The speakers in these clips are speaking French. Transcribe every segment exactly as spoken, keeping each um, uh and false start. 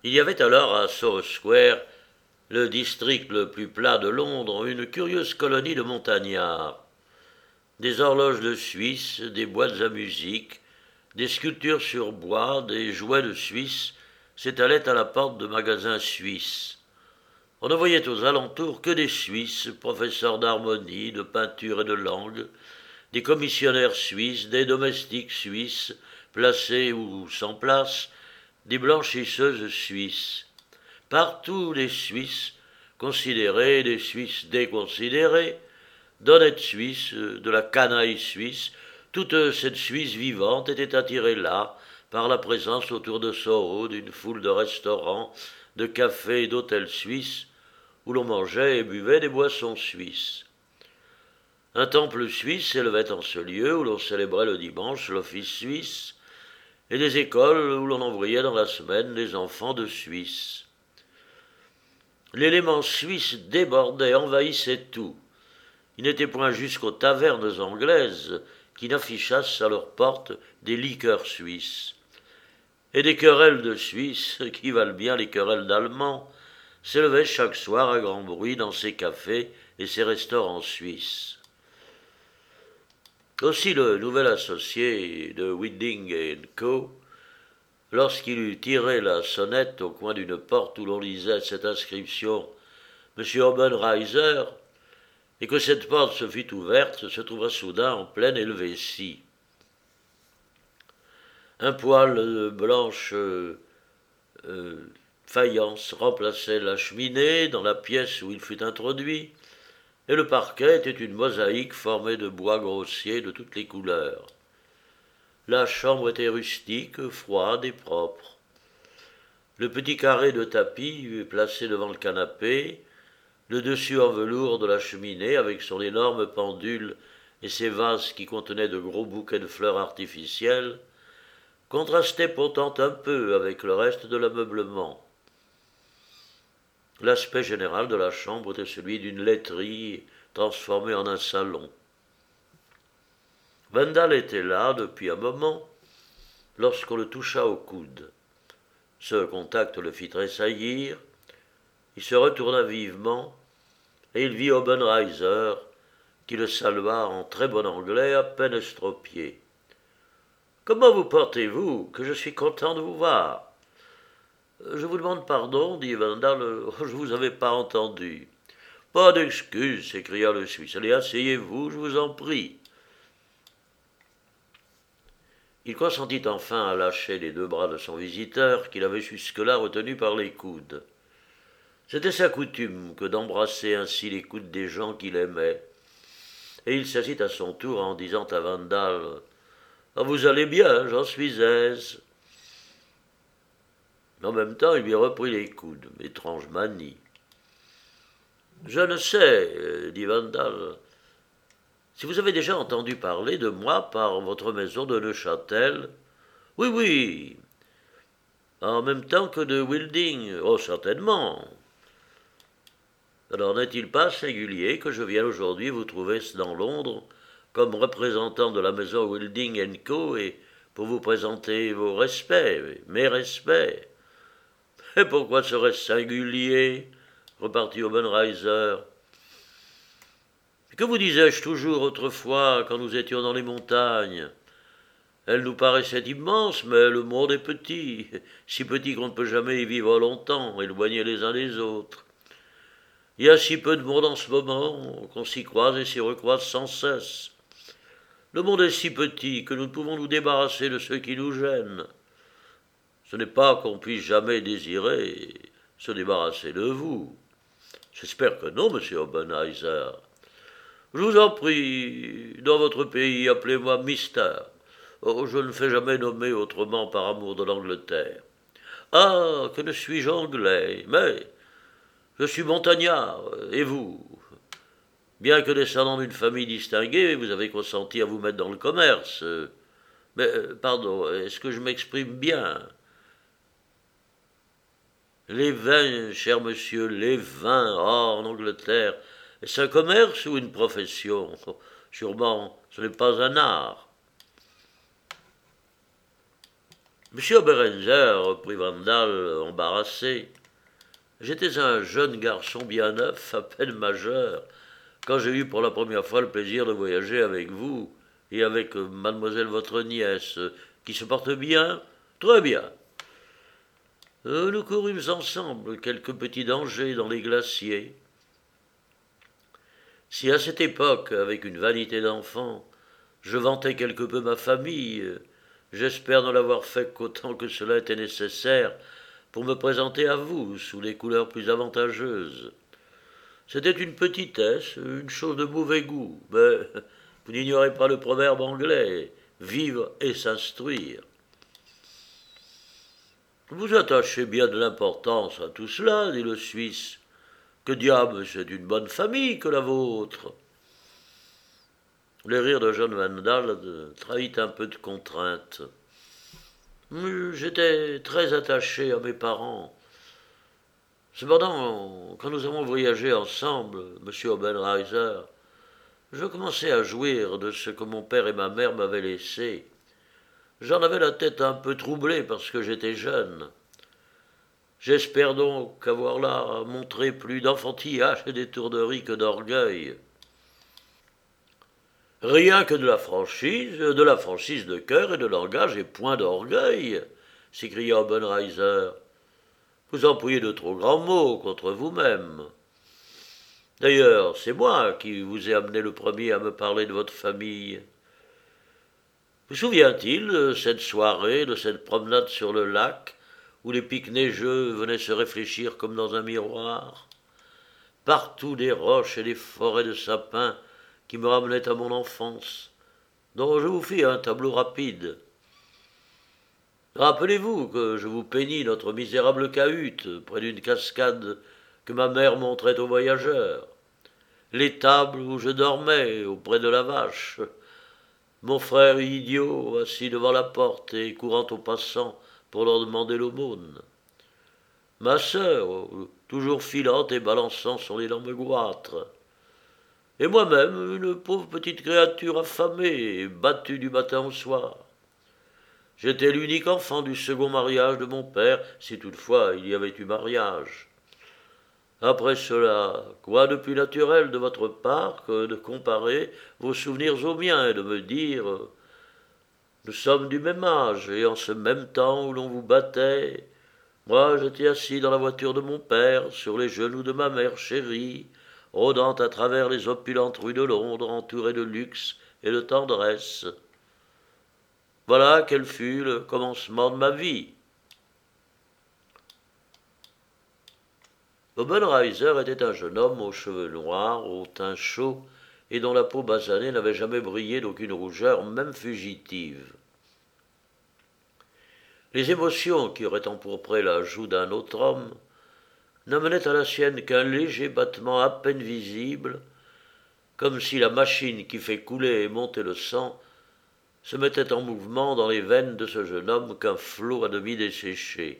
Il y avait alors à Soho Square, le district le plus plat de Londres, une curieuse colonie de montagnards. Des horloges de Suisse, des boîtes à musique, des sculptures sur bois, des jouets de Suisse s'étalaient à la porte de magasins suisses. On ne voyait aux alentours que des Suisses, professeurs d'harmonie, de peinture et de langue, des commissionnaires suisses, des domestiques suisses, placés ou sans place, des blanchisseuses suisses. Partout des Suisses considérés, des Suisses déconsidérés, d'honnêtes Suisses, de la canaille suisse, toute cette Suisse vivante était attirée là par la présence autour de Soho d'une foule de restaurants, de cafés et d'hôtels suisses, où l'on mangeait et buvait des boissons suisses. Un temple suisse s'élevait en ce lieu où l'on célébrait le dimanche l'office suisse, et des écoles où l'on envoyait dans la semaine les enfants de Suisse. L'élément suisse débordait, envahissait tout. Il n'était point jusqu'aux tavernes anglaises qui n'affichassent à leurs portes des liqueurs suisses. Et des querelles de Suisses, qui valent bien les querelles d'Allemands, s'élevaient chaque soir à grand bruit dans ces cafés et ces restaurants suisses. Aussi le nouvel associé de Wilding et Co., lorsqu'il eut tiré la sonnette au coin d'une porte où l'on lisait cette inscription « Monsieur Obenreiser », et que cette porte se fut ouverte, se trouva soudain en pleine Helvétie. Un poêle de blanche euh, euh, faïence remplaçait la cheminée dans la pièce où il fut introduit, et le parquet était une mosaïque formée de bois grossier de toutes les couleurs. La chambre était rustique, froide et propre. Le petit carré de tapis placé devant le canapé, le dessus en velours de la cheminée avec son énorme pendule et ses vases qui contenaient de gros bouquets de fleurs artificielles, contrastait pourtant un peu avec le reste de l'ameublement. L'aspect général de la chambre était celui d'une laiterie transformée en un salon. Wendell était là depuis un moment, lorsqu'on le toucha au coude. Ce contact le fit tressaillir, il se retourna vivement, et il vit Obenreiser, qui le salua en très bon anglais, à peine estropié. « Comment vous portez-vous, que je suis content de vous voir ?»« Je vous demande pardon, dit Wendell, je ne vous avais pas entendu. »« Pas d'excuse, s'écria le Suisse. Allez, asseyez-vous, je vous en prie. » Il consentit enfin à lâcher les deux bras de son visiteur, qu'il avait jusque-là retenu par les coudes. C'était sa coutume que d'embrasser ainsi les coudes des gens qu'il aimait, et il s'assit à son tour en disant à Wendell « Ah, vous allez bien, j'en suis aise. » En même temps, il lui reprit les coudes, étrange manie. « Je ne sais, dit Wendell, si vous avez déjà entendu parler de moi par votre maison de Neuchâtel. »« Oui, oui. »« En même temps que de Wilding. »« Oh, certainement. » »« Alors n'est-il pas singulier que je vienne aujourd'hui vous trouver dans Londres comme représentant de la maison Wilding and Co. et pour vous présenter vos respects, mes respects. »« Et pourquoi serait-ce singulier ?» repartit Obenreiser. « Que vous disais-je toujours autrefois quand nous étions dans les montagnes ? Elle nous paraissait immense, mais le monde est petit, si petit qu'on ne peut jamais y vivre longtemps, éloignés les uns des autres. Il y a si peu de monde en ce moment qu'on s'y croise et s'y recroise sans cesse. Le monde est si petit que nous ne pouvons nous débarrasser de ceux qui nous gênent. Ce n'est pas qu'on puisse jamais désirer se débarrasser de vous. J'espère que non, monsieur Obenreiser. Je vous en prie, dans votre pays, appelez-moi Mister. Oh, je ne fais jamais nommer autrement par amour de l'Angleterre. Ah, que ne suis-je anglais, mais je suis montagnard, et vous ? Bien que descendant d'une famille distinguée, vous avez consenti à vous mettre dans le commerce. Mais, pardon, est-ce que je m'exprime bien ? Les vins, cher monsieur, les vins, oh, en Angleterre, est-ce un commerce ou une profession ? Sûrement, ce n'est pas un art. Monsieur Oberenzer, reprit Vandal, embarrassé, j'étais un jeune garçon bien neuf, à peine majeur, quand j'ai eu pour la première fois le plaisir de voyager avec vous et avec mademoiselle votre nièce, qui se porte bien, très bien. Euh, nous courûmes ensemble quelques petits dangers dans les glaciers. Si à cette époque, avec une vanité d'enfant, je vantais quelque peu ma famille, j'espère ne l'avoir fait qu'autant que cela était nécessaire pour me présenter à vous sous les couleurs plus avantageuses. C'était une petitesse, une chose de mauvais goût, mais vous n'ignorez pas le proverbe anglais, vivre et s'instruire. Vous attachez bien de l'importance à tout cela, dit le Suisse. Que diable, c'est une bonne famille que la vôtre. Le rire de John Vandal trahit un peu de contrainte. J'étais très attaché à mes parents. Cependant, quand nous avons voyagé ensemble, monsieur Obenreiser, je commençais à jouir de ce que mon père et ma mère m'avaient laissé. J'en avais la tête un peu troublée parce que j'étais jeune. J'espère donc avoir là montré plus d'enfantillage et d'étourderie que d'orgueil. Rien que de la franchise, de la franchise de cœur et de langage et point d'orgueil, s'écria Obenreiser. Vous employez de trop grands mots contre vous-même. D'ailleurs, c'est moi qui vous ai amené le premier à me parler de votre famille. Vous souvient-il de cette soirée, de cette promenade sur le lac, où les pics neigeux venaient se réfléchir comme dans un miroir? Partout des roches et des forêts de sapins qui me ramenaient à mon enfance, dont je vous fis un tableau rapide. Rappelez-vous que je vous peignis notre misérable cahute près d'une cascade que ma mère montrait aux voyageurs, l'étable où je dormais auprès de la vache, mon frère idiot assis devant la porte et courant aux passants pour leur demander l'aumône, ma sœur toujours filante et balançant son énorme goitre, et moi-même une pauvre petite créature affamée et battue du matin au soir. J'étais l'unique enfant du second mariage de mon père, si toutefois il y avait eu mariage. Après cela, quoi de plus naturel de votre part que de comparer vos souvenirs aux miens et de me dire « Nous sommes du même âge, et en ce même temps où l'on vous battait, moi j'étais assis dans la voiture de mon père, sur les genoux de ma mère chérie, rôdant à travers les opulentes rues de Londres, entouré de luxe et de tendresse. Voilà quel fut le commencement de ma vie. » Obenreiser était un jeune homme aux cheveux noirs, au teint chaud, et dont la peau basanée n'avait jamais brillé d'aucune rougeur, même fugitive. Les émotions qui auraient empourpré la joue d'un autre homme n'amenaient à la sienne qu'un léger battement à peine visible, comme si la machine qui fait couler et monter le sang se mettait en mouvement dans les veines de ce jeune homme qu'un flot à demi desséché.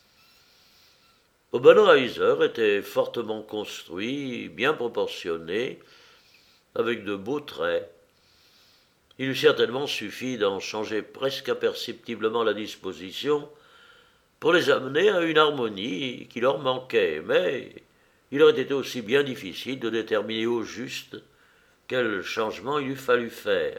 Obenreiser était fortement construit, bien proportionné, avec de beaux traits. Il eût certainement suffi d'en changer presque imperceptiblement la disposition pour les amener à une harmonie qui leur manquait, mais il aurait été aussi bien difficile de déterminer au juste quel changement il eût fallu faire.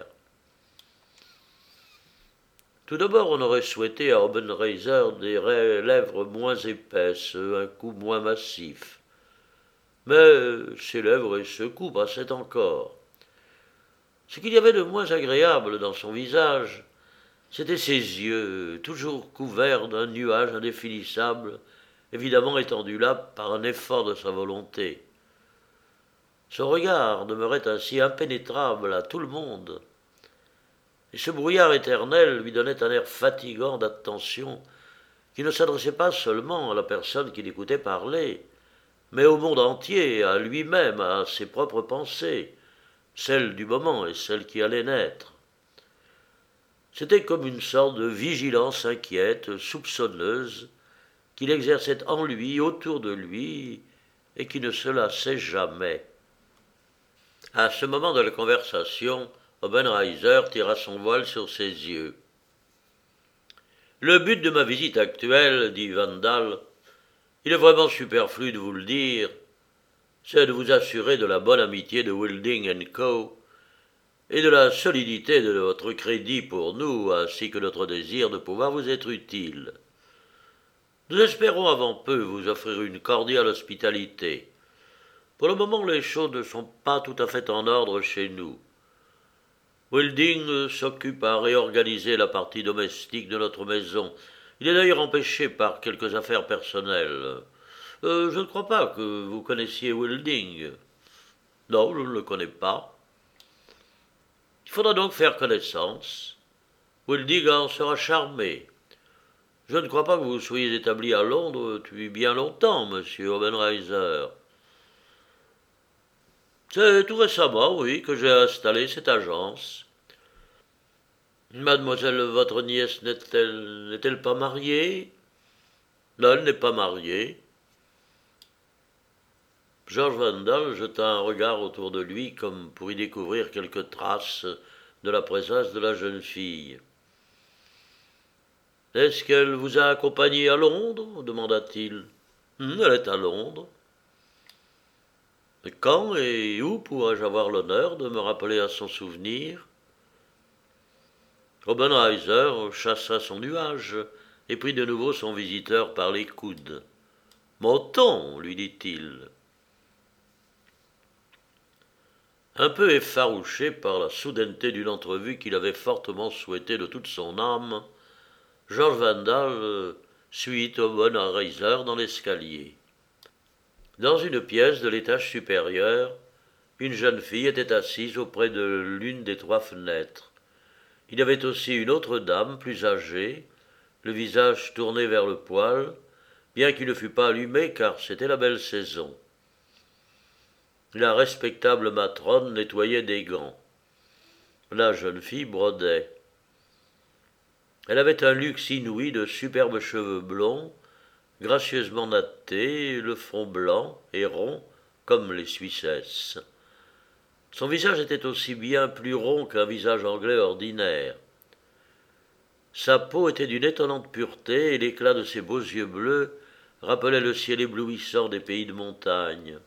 Tout d'abord, on aurait souhaité à Obenreiser des lèvres moins épaisses, un cou moins massif. Mais ses lèvres et ce cou passaient encore. Ce qu'il y avait de moins agréable dans son visage, c'étaient ses yeux, toujours couverts d'un nuage indéfinissable, évidemment étendu là par un effort de sa volonté. Son regard demeurait ainsi impénétrable à tout le monde, et ce brouillard éternel lui donnait un air fatigant d'attention qui ne s'adressait pas seulement à la personne qui l'écoutait parler, mais au monde entier, à lui-même, à ses propres pensées, celles du moment et celles qui allaient naître. C'était comme une sorte de vigilance inquiète, soupçonneuse, qu'il exerçait en lui, autour de lui, et qui ne se lassait jamais. À ce moment de la conversation, Obenreiser tira son voile sur ses yeux. Le but de ma visite actuelle, dit Vandal, il est vraiment superflu de vous le dire, c'est de vous assurer de la bonne amitié de Wilding and Co. et de la solidité de votre crédit pour nous, ainsi que notre désir de pouvoir vous être utile. Nous espérons avant peu vous offrir une cordiale hospitalité. Pour le moment, les choses ne sont pas tout à fait en ordre chez nous. Wilding s'occupe à réorganiser la partie domestique de notre maison. Il est d'ailleurs empêché par quelques affaires personnelles. Euh, je ne crois pas que vous connaissiez Wilding. Non, je ne le connais pas. Il faudra donc faire connaissance. Wilding en sera charmé. Je ne crois pas que vous soyez établi à Londres depuis bien longtemps, monsieur Obenreiser. C'est tout récemment, oui, que j'ai installé cette agence. Mademoiselle, votre nièce n'est-elle, n'est-elle pas mariée? Non, elle n'est pas mariée. George Vandal jeta un regard autour de lui comme pour y découvrir quelques traces de la présence de la jeune fille. « Est-ce qu'elle vous a accompagné à Londres ?» demanda-t-il. Hum, « Elle est à Londres. »« Quand et où pourrais-je avoir l'honneur de me rappeler à son souvenir ?» Obenreiser chassa son nuage et prit de nouveau son visiteur par les coudes. « Montons, lui dit-il. » Un peu effarouché par la soudaineté d'une entrevue qu'il avait fortement souhaitée de toute son âme, George Vandal suit Obenreiser dans l'escalier. Dans une pièce de l'étage supérieur, une jeune fille était assise auprès de l'une des trois fenêtres. Il y avait aussi une autre dame, plus âgée, le visage tourné vers le poêle, bien qu'il ne fût pas allumé car c'était la belle saison. La respectable matrone nettoyait des gants. La jeune fille brodait. Elle avait un luxe inouï de superbes cheveux blonds, gracieusement nattés, le front blanc et rond comme les Suissesses. Son visage était aussi bien plus rond qu'un visage anglais ordinaire. Sa peau était d'une étonnante pureté et l'éclat de ses beaux yeux bleus rappelait le ciel éblouissant des pays de montagne.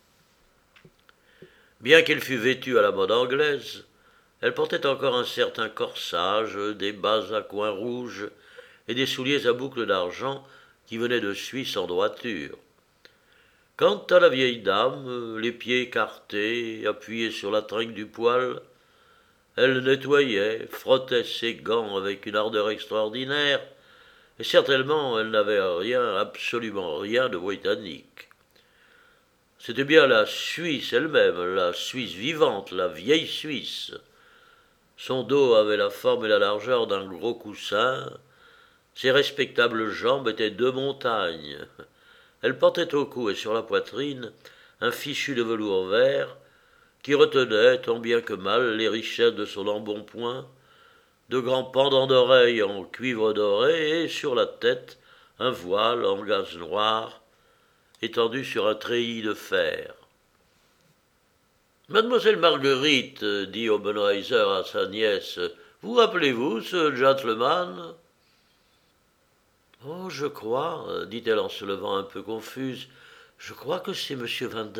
Bien qu'elle fût vêtue à la mode anglaise, elle portait encore un certain corsage, des bas à coins rouges et des souliers à boucles d'argent qui venaient de Suisse en droiture. Quant à la vieille dame, les pieds écartés, appuyés sur la trinque du poêle, elle nettoyait, frottait ses gants avec une ardeur extraordinaire, et certainement elle n'avait rien, absolument rien de britannique. C'était bien la Suisse elle-même, la Suisse vivante, la vieille Suisse. Son dos avait la forme et la largeur d'un gros coussin, ses respectables jambes étaient deux montagnes. Elle portait au cou et sur la poitrine un fichu de velours vert qui retenait, tant bien que mal, les richesses de son embonpoint, de grands pendants d'oreilles en cuivre doré et, sur la tête, un voile en gaze noire, étendu sur un treillis de fer. « Mademoiselle Marguerite, dit Obenreiser à sa nièce, vous rappelez-vous ce gentleman ?»« Oh, je crois, dit-elle en se levant un peu confuse, je crois que c'est monsieur Vandal. »«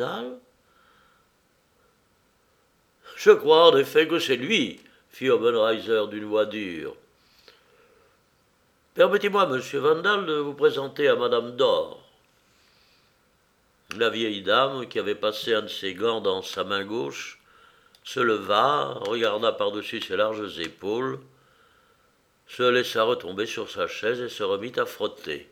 Je crois en effet que c'est lui, fit Obenreiser d'une voix dure. Permettez-moi, monsieur Vandal, de vous présenter à madame Dor. La vieille dame, qui avait passé un de ses gants dans sa main gauche, se leva, regarda par-dessus ses larges épaules, se laissa retomber sur sa chaise et se remit à frotter.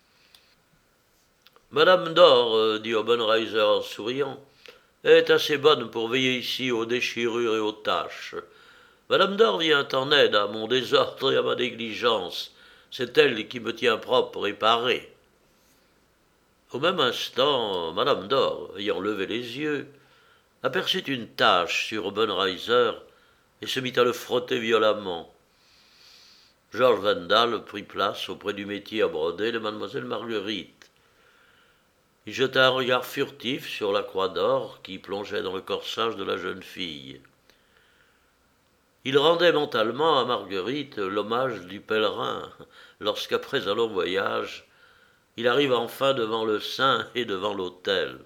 « Madame Dor, dit Obenreiser en souriant, est assez bonne pour veiller ici aux déchirures et aux taches. Madame Dor vient en aide à mon désordre et à ma négligence. C'est elle qui me tient propre et paré. » Au même instant, madame Dor, ayant levé les yeux, aperçut une tache sur Obenreiser et se mit à le frotter violemment. George Vandal prit place auprès du métier à broder de mademoiselle Marguerite. Il jeta un regard furtif sur la croix d'or qui plongeait dans le corsage de la jeune fille. il rendait mentalement à Marguerite l'hommage du pèlerin, lorsqu'après un long voyage, il arrive enfin devant le saint et devant l'autel.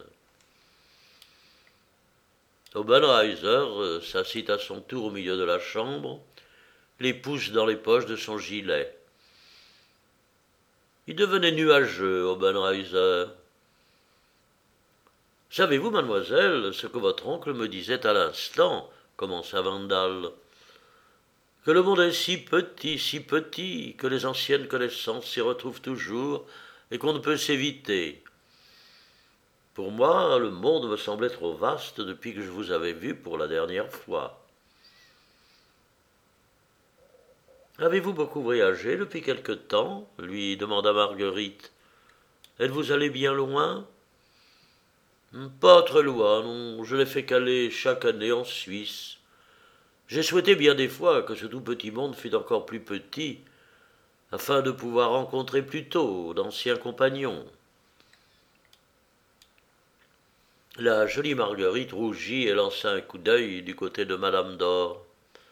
Obenreizer s'assit à son tour au milieu de la chambre, les pouces dans les poches de son gilet. Il devenait nuageux, Obenreizer. « Savez-vous, mademoiselle, ce que votre oncle me disait à l'instant, commença Vandal, que le monde est si petit, si petit, que les anciennes connaissances s'y retrouvent toujours et qu'on ne peut s'éviter. Pour moi, le monde me semblait trop vaste depuis que je vous avais vu pour la dernière fois. Avez-vous beaucoup voyagé depuis quelque temps lui demanda Marguerite. Êtes-vous allé bien loin? Pas très loin, non, je n'ai fait qu'aller chaque année en Suisse. J'ai souhaité bien des fois que ce tout petit monde fût encore plus petit, afin de pouvoir rencontrer plus tôt d'anciens compagnons. La jolie Marguerite rougit et lança un coup d'œil du côté de Madame Dor.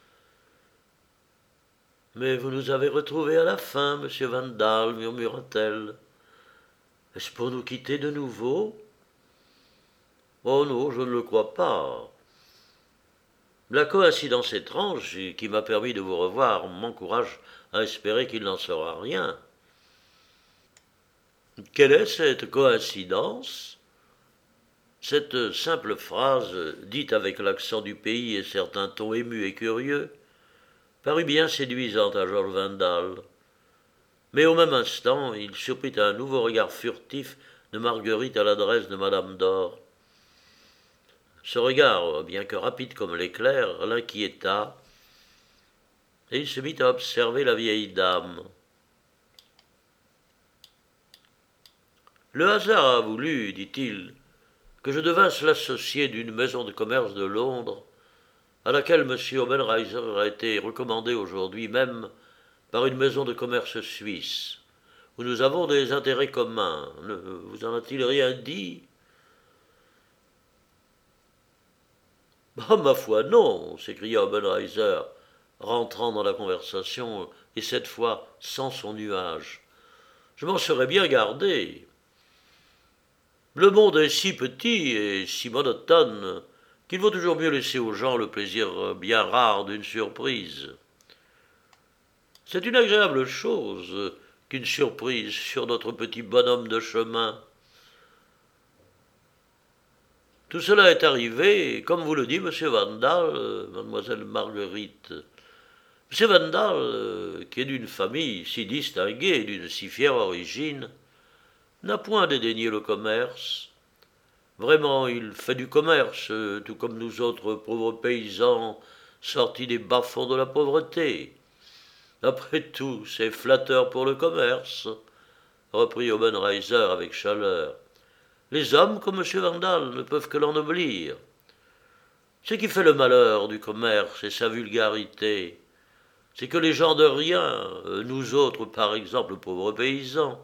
« Mais vous nous avez retrouvés à la fin, monsieur Vandal, murmura-t-elle. Est-ce pour nous quitter de nouveau? Oh non, je ne le crois pas. La coïncidence étrange qui m'a permis de vous revoir m'encourage à espérer qu'il n'en sera rien. Quelle est cette coïncidence? Cette simple phrase, dite avec l'accent du pays et certains tons émus et curieux, parut bien séduisante à George Vandal. Mais au même instant, il surprit un nouveau regard furtif de Marguerite à l'adresse de Madame Dor. Ce regard, bien que rapide comme l'éclair, l'inquiéta, et il se mit à observer la vieille dame. « Le hasard a voulu, dit-il, que je devinsse l'associé d'une maison de commerce de Londres, à laquelle M. Obenreizer a été recommandé aujourd'hui même par une maison de commerce suisse, où nous avons des intérêts communs. Ne vous en a-t-il rien dit ?» « Ah, ma foi, non !» s'écria Obenreizer, rentrant dans la conversation, et cette fois sans son nuage. « Je m'en serais bien gardé. Le monde est si petit et si monotone qu'il vaut toujours mieux laisser aux gens le plaisir bien rare d'une surprise. C'est une agréable chose qu'une surprise sur notre petit bonhomme de chemin. Tout cela est arrivé, comme vous le dit, monsieur Vandal, euh, mademoiselle Marguerite. Monsieur Vandal, euh, qui est d'une famille si distinguée et d'une si fière origine, n'a point dédaigné le commerce. Vraiment, il fait du commerce, euh, tout comme nous autres pauvres paysans sortis des bas-fonds de la pauvreté. Après tout, c'est flatteur pour le commerce, reprit Obenreizer avec chaleur. Les hommes, comme M. Vandal, ne peuvent que l'ennoblir. Ce qui fait le malheur du commerce et sa vulgarité, c'est que les gens de rien, nous autres, par exemple, pauvres paysans,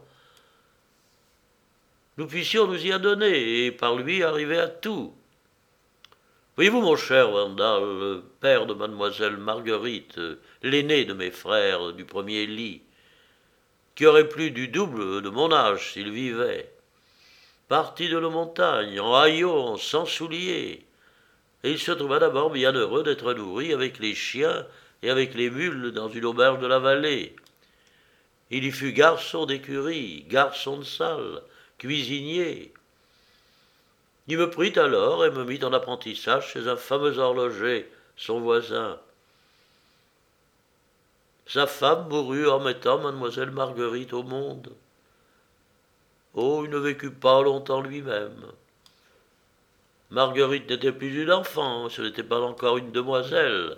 nous puissions nous y adonner et par lui arriver à tout. Voyez-vous, mon cher Vandal, le père de mademoiselle Marguerite, l'aîné de mes frères du premier lit, qui aurait plus du double de mon âge s'il vivait, parti de nos montagnes, en haillons, sans souliers, et il se trouva d'abord bien heureux d'être nourri avec les chiens et avec les mules dans une auberge de la vallée. Il y fut garçon d'écurie, garçon de salle, cuisinier. Il me prit alors et me mit en apprentissage chez un fameux horloger, son voisin. Sa femme mourut en mettant mademoiselle Marguerite au monde. Oh, il ne vécut pas longtemps lui-même. Marguerite n'était plus une enfant, ce n'était pas encore une demoiselle.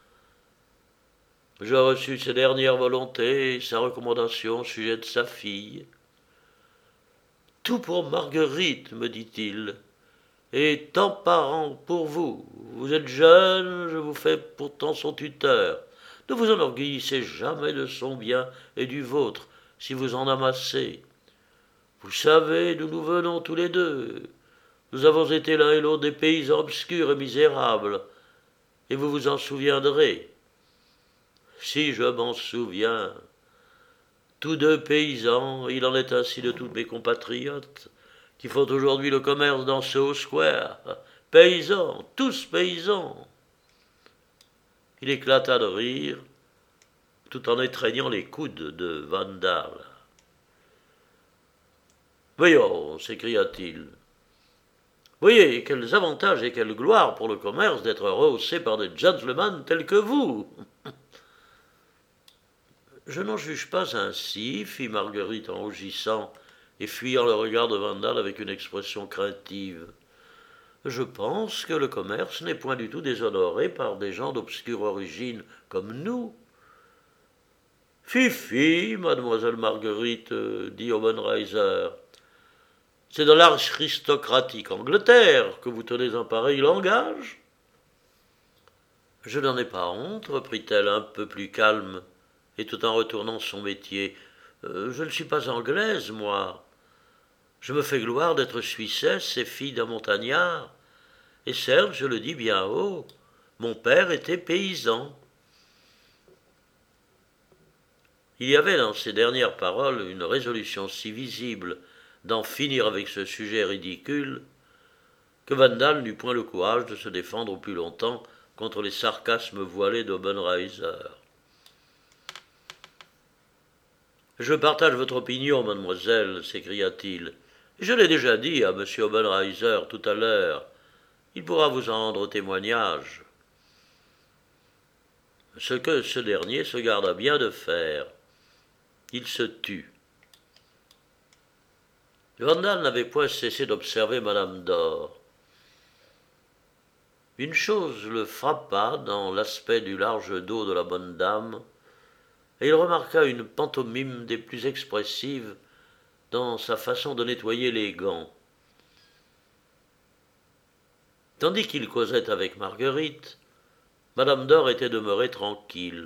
Je reçus ses dernières volontés et sa recommandation au sujet de sa fille. Tout pour Marguerite, me dit-il, et tant parent pour vous. Vous êtes jeune, je vous fais pourtant son tuteur. Ne vous enorgueillissez jamais de son bien et du vôtre, si vous en amassez. Vous savez d'où nous venons tous les deux. Nous avons été l'un et l'autre des paysans obscurs et misérables, et vous vous en souviendrez. Si je m'en souviens, tous deux paysans, il en est ainsi de tous mes compatriotes, qui font aujourd'hui le commerce dans Soho Square. Paysans, tous paysans. Il éclata de rire, tout en étreignant les coudes de Vandal. Voyons, s'écria-t-il. Voyez, quels avantages et quelle gloire pour le commerce d'être rehaussé par des gentlemen tels que vous. Je n'en juge pas ainsi, fit Marguerite en rougissant et fuyant le regard de Vandal avec une expression craintive. Je pense que le commerce n'est point du tout déshonoré par des gens d'obscure origine comme nous. Fifi, mademoiselle Marguerite, dit Obenreizer, c'est dans l'aristocratique Angleterre que vous tenez un pareil langage. Je n'en ai pas honte, reprit-elle un peu plus calme, et tout en retournant son métier. Euh, je ne suis pas anglaise, moi. Je me fais gloire d'être suissesse et fille d'un montagnard. Et certes, je le dis bien haut, mon père était paysan. Il y avait dans ces dernières paroles une résolution si visible d'en finir avec ce sujet ridicule, que Vandal n'eut point le courage de se défendre plus longtemps contre les sarcasmes voilés d'Obenreizer. « Je partage votre opinion, mademoiselle, s'écria-t-il. Je l'ai déjà dit à M. Obenreizer tout à l'heure. Il pourra vous en rendre témoignage. » Ce que ce dernier se garda bien de faire. Il se tut. Vandal n'avait point cessé d'observer Madame Dor. Une chose le frappa dans l'aspect du large dos de la bonne dame, et il remarqua une pantomime des plus expressives dans sa façon de nettoyer les gants. Tandis qu'il causait avec Marguerite, Madame Dor était demeurée tranquille.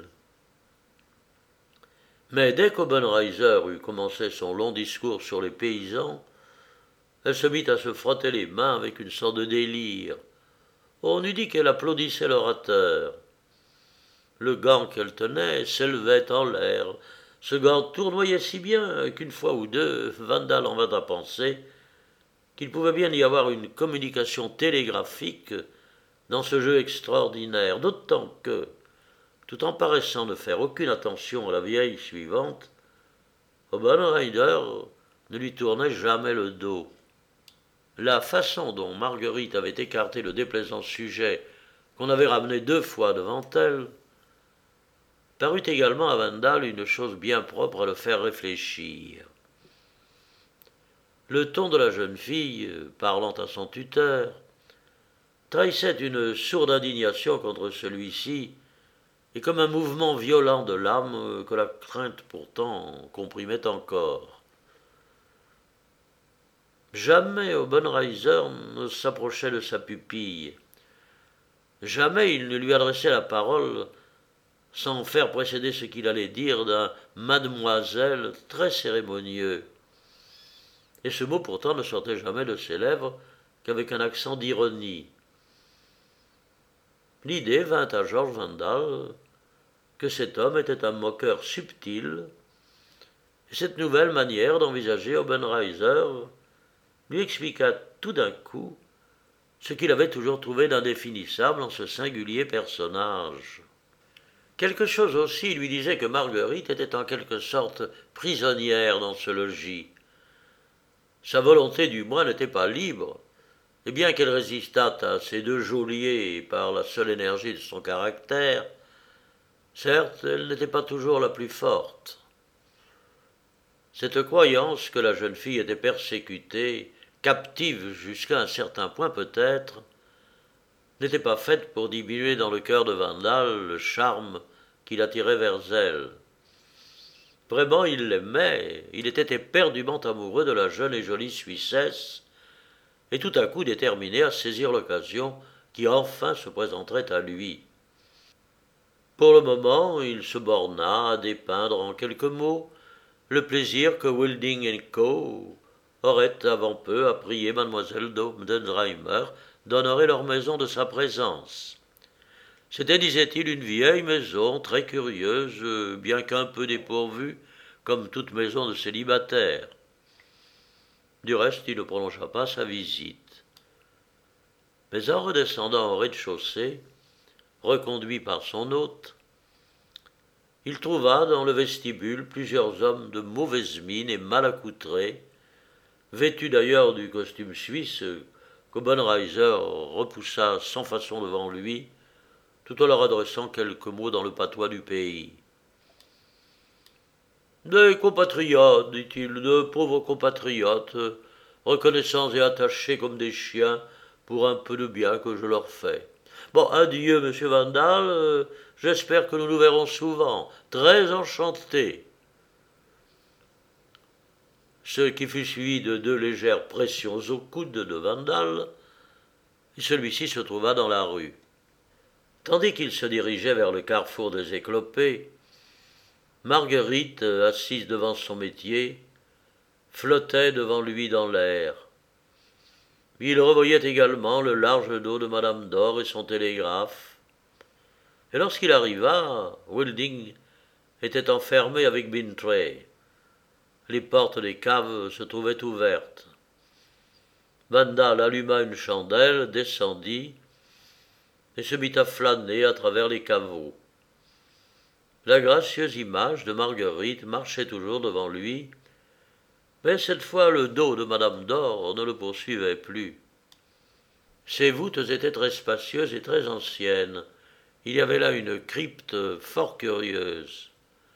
Mais dès qu'Obenreizer eut commencé son long discours sur les paysans, elle se mit à se frotter les mains avec une sorte de délire. On eût dit qu'elle applaudissait l'orateur. Le gant qu'elle tenait s'élevait en l'air. Ce gant tournoyait si bien qu'une fois ou deux, Vandal en vint à penser qu'il pouvait bien y avoir une communication télégraphique dans ce jeu extraordinaire, d'autant que, tout en paraissant ne faire aucune attention à la vieille suivante, Obenreizer ne lui tournait jamais le dos. La façon dont Marguerite avait écarté le déplaisant sujet qu'on avait ramené deux fois devant elle parut également à Vandal une chose bien propre à le faire réfléchir. Le ton de la jeune fille, parlant à son tuteur, trahissait une sourde indignation contre celui-ci, et comme un mouvement violent de l'âme que la crainte pourtant comprimait encore. Jamais Obenreizer ne s'approchait de sa pupille. Jamais il ne lui adressait la parole sans faire précéder ce qu'il allait dire d'un « mademoiselle » très cérémonieux. Et ce mot pourtant ne sortait jamais de ses lèvres qu'avec un accent d'ironie. L'idée vint à George Vandal que cet homme était un moqueur subtil, et cette nouvelle manière d'envisager Obenreizer lui expliqua tout d'un coup ce qu'il avait toujours trouvé d'indéfinissable en ce singulier personnage. Quelque chose aussi lui disait que Marguerite était en quelque sorte prisonnière dans ce logis. Sa volonté du moins n'était pas libre, et bien qu'elle résistât à ces deux geôliers par la seule énergie de son caractère, certes, elle n'était pas toujours la plus forte. Cette croyance que la jeune fille était persécutée, captive jusqu'à un certain point peut-être, n'était pas faite pour diminuer dans le cœur de Vandal le charme qui l'attirait vers elle. Vraiment, il l'aimait, il était éperdument amoureux de la jeune et jolie Suissesse, et tout à coup déterminé à saisir l'occasion qui enfin se présenterait à lui. Pour le moment, il se borna à dépeindre en quelques mots le plaisir que Wilding et Co. auraient avant peu à prier mademoiselle d'Obenreizer d'honorer leur maison de sa présence. C'était, disait-il, une vieille maison, très curieuse, bien qu'un peu dépourvue, comme toute maison de célibataire. Du reste, il ne prolongea pas sa visite. Mais en redescendant au rez-de-chaussée, reconduit par son hôte, il trouva dans le vestibule plusieurs hommes de mauvaise mine et mal accoutrés, vêtus d'ailleurs du costume suisse qu'Obenreiser repoussa sans façon devant lui, tout en leur adressant quelques mots dans le patois du pays. « Des compatriotes, dit-il, de pauvres compatriotes, reconnaissants et attachés comme des chiens pour un peu de bien que je leur fais. Bon, adieu, monsieur Vandal, euh, j'espère que nous nous verrons souvent. Très enchanté. » Ce qui fut suivi de deux légères pressions au coude de Vandal, et celui-ci se trouva dans la rue. Tandis qu'il se dirigeait vers le carrefour des Éclopés, Marguerite, assise devant son métier, flottait devant lui dans l'air. Il revoyait également le large dos de Madame Dor et son télégraphe. Et lorsqu'il arriva, Wilding était enfermé avec Bintray. Les portes des caves se trouvaient ouvertes. Vandal alluma une chandelle, descendit et se mit à flâner à travers les caveaux. La gracieuse image de Marguerite marchait toujours devant lui, mais cette fois le dos de Madame Dor ne le poursuivait plus. Ses voûtes étaient très spacieuses et très anciennes. Il y avait là une crypte fort curieuse.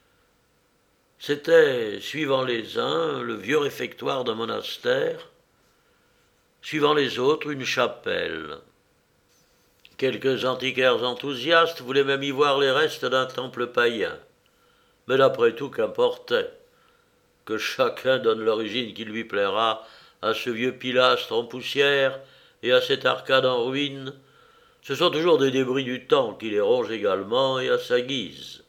C'était, suivant les uns, le vieux réfectoire d'un monastère, suivant les autres, une chapelle. Quelques antiquaires enthousiastes voulaient même y voir les restes d'un temple païen. Mais d'après tout, qu'importait. Que chacun donne l'origine qui lui plaira à ce vieux pilastre en poussière et à cette arcade en ruine, ce sont toujours des débris du temps qui les rongent également et à sa guise.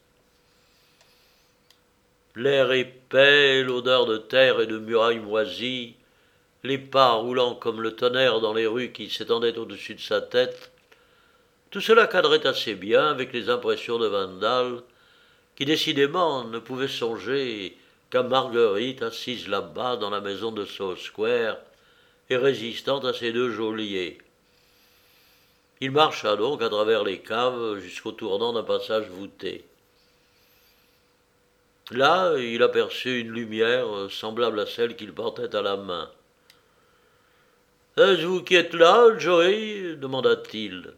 L'air épais, l'odeur de terre et de murailles moisies, les pas roulant comme le tonnerre dans les rues qui s'étendaient au-dessus de sa tête, tout cela cadrait assez bien avec les impressions de Vandal, qui décidément ne pouvait songer qu'à Marguerite assise là-bas dans la maison de South Square et résistant à ses deux geôliers. Il marcha donc à travers les caves jusqu'au tournant d'un passage voûté. Là, il aperçut une lumière semblable à celle qu'il portait à la main. « Est-ce vous qui êtes là, Joey ?» demanda-t-il.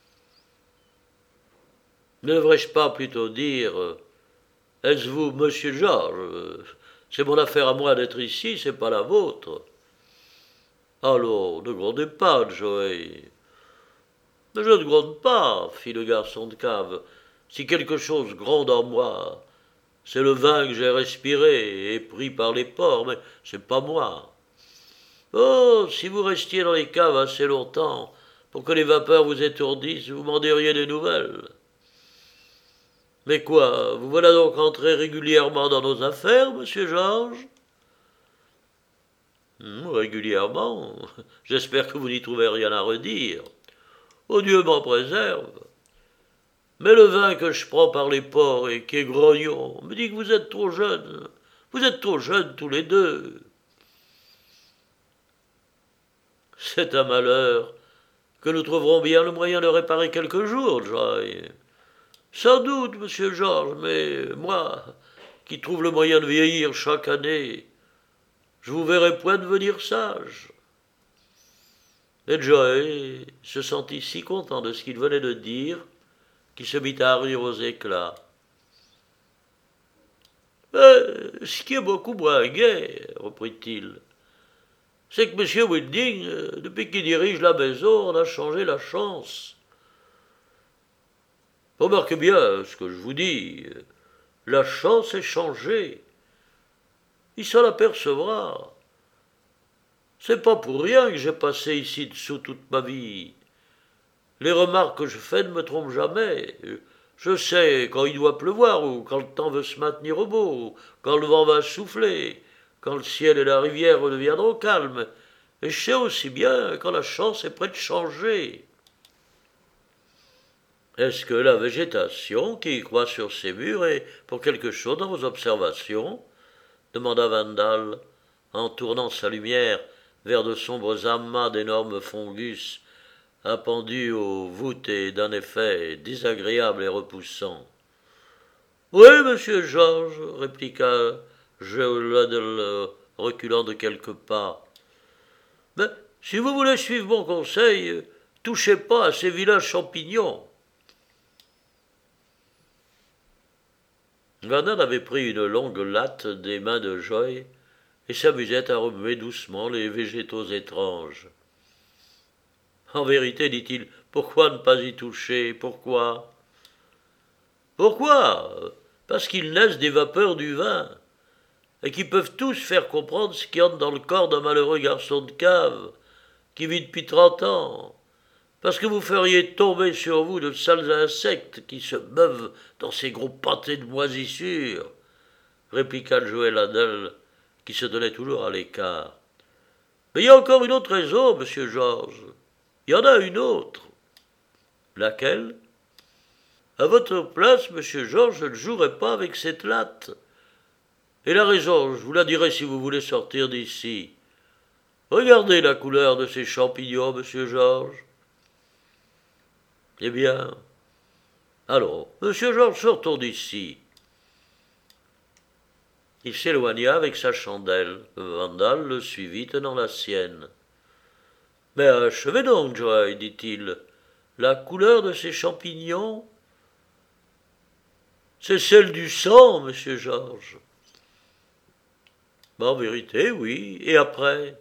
« Ne devrais-je pas plutôt dire « Est-ce vous, monsieur Georges ? C'est mon affaire à moi d'être ici, c'est pas la vôtre. » »« Alors, ne grondez pas, Joey. »« Mais je ne gronde pas, fit le garçon de cave. Si quelque chose gronde en moi, c'est le vin que j'ai respiré et pris par les pores, mais c'est pas moi. Oh, si vous restiez dans les caves assez longtemps pour que les vapeurs vous étourdissent, vous m'en diriez des nouvelles. » « Mais quoi, vous voilà donc entré régulièrement dans nos affaires, monsieur Georges ?»« Hum, régulièrement. J'espère que vous n'y trouvez rien à redire. Oh, Dieu m'en préserve. Mais le vin que je prends par les pores et qui est grognon me dit que vous êtes trop jeunes. Vous êtes trop jeunes tous les deux. » « C'est un malheur que nous trouverons bien le moyen de réparer quelque jour, Joy. »« Sans doute, monsieur Georges, mais moi, qui trouve le moyen de vieillir chaque année, je vous verrai point devenir sage. » Et Joy se sentit si content de ce qu'il venait de dire qu'il se mit à rire aux éclats. « Mais ce qui est beaucoup moins gai, reprit-il, c'est que M. Wilding, depuis qu'il dirige la maison, en a changé la chance. Remarquez bien ce que je vous dis, la chance est changée. Il s'en apercevra. C'est pas pour rien que j'ai passé ici dessous toute ma vie. Les remarques que je fais ne me trompent jamais. Je sais quand il doit pleuvoir, ou quand le temps veut se maintenir au beau, ou quand le vent va souffler, quand le ciel et la rivière redeviendront calmes, et je sais aussi bien quand la chance est près de changer. » Est-ce que la végétation qui croît sur ces murs est pour quelque chose dans vos observations demanda Vandal, en tournant sa lumière vers de sombres amas d'énormes fungus appendus aux voûtes et d'un effet désagréable et repoussant. Oui, monsieur Georges, répliqua Géoladel, reculant de quelques pas. Mais si vous voulez suivre mon conseil, touchez pas à ces vilains champignons. Vandal avait pris une longue latte des mains de Joy et s'amusait à remuer doucement les végétaux étranges. En vérité, dit-il, pourquoi ne pas y toucher? Pourquoi? Pourquoi? Parce qu'ils naissent des vapeurs du vin, et qui peuvent tous faire comprendre ce qui entre dans le corps d'un malheureux garçon de cave, qui vit depuis trente ans. Parce que vous feriez tomber sur vous de sales insectes qui se meuvent dans ces gros pâtés de moisissures, répliqua Joël Adèle, qui se tenait toujours à l'écart. Mais il y a encore une autre raison, monsieur Georges. Il y en a une autre. Laquelle? À votre place, monsieur Georges, je ne jouerai pas avec cette latte. Et la raison, je vous la dirai si vous voulez sortir d'ici. Regardez la couleur de ces champignons, monsieur Georges. Eh bien, alors, monsieur Georges, sortons d'ici. Il s'éloigna avec sa chandelle. Vandal le suivit tenant la sienne. Mais achevez donc, Joy, dit-il. La couleur de ces champignons, c'est celle du sang, monsieur Georges. En vérité, oui. Et après?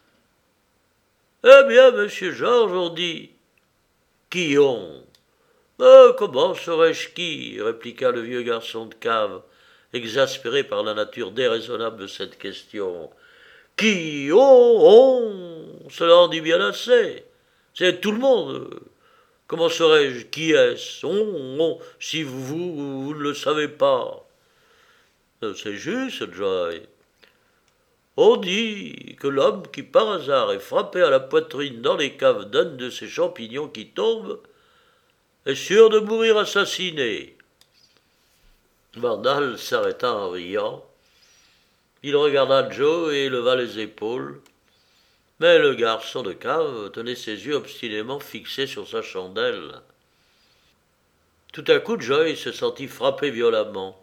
Eh bien, monsieur Georges, on dit qui ont. Euh, comment saurais-je qui? Répliqua le vieux garçon de cave, exaspéré par la nature déraisonnable de cette question. Qui ont, ont, cela en dit bien assez. C'est tout le monde. Comment saurais-je qui est-ce? On, on, si vous, vous, vous ne le savez pas. C'est juste, Joy. On dit que l'homme qui par hasard est frappé à la poitrine dans les caves d'un de ces champignons qui tombent est sûr de mourir assassiné. Vandal s'arrêta en riant. Il regarda Joe et leva les épaules, mais le garçon de cave tenait ses yeux obstinément fixés sur sa chandelle. Tout à coup, Joy se sentit frapper violemment.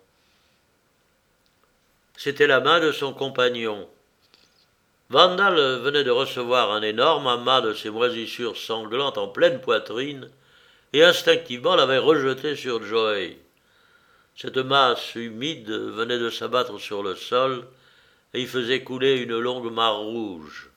C'était la main de son compagnon. Vandal venait de recevoir un énorme amas de ces moisissures sanglantes en pleine poitrine et instinctivement l'avait rejeté sur Joey. Cette masse humide venait de s'abattre sur le sol et y faisait couler une longue mare rouge.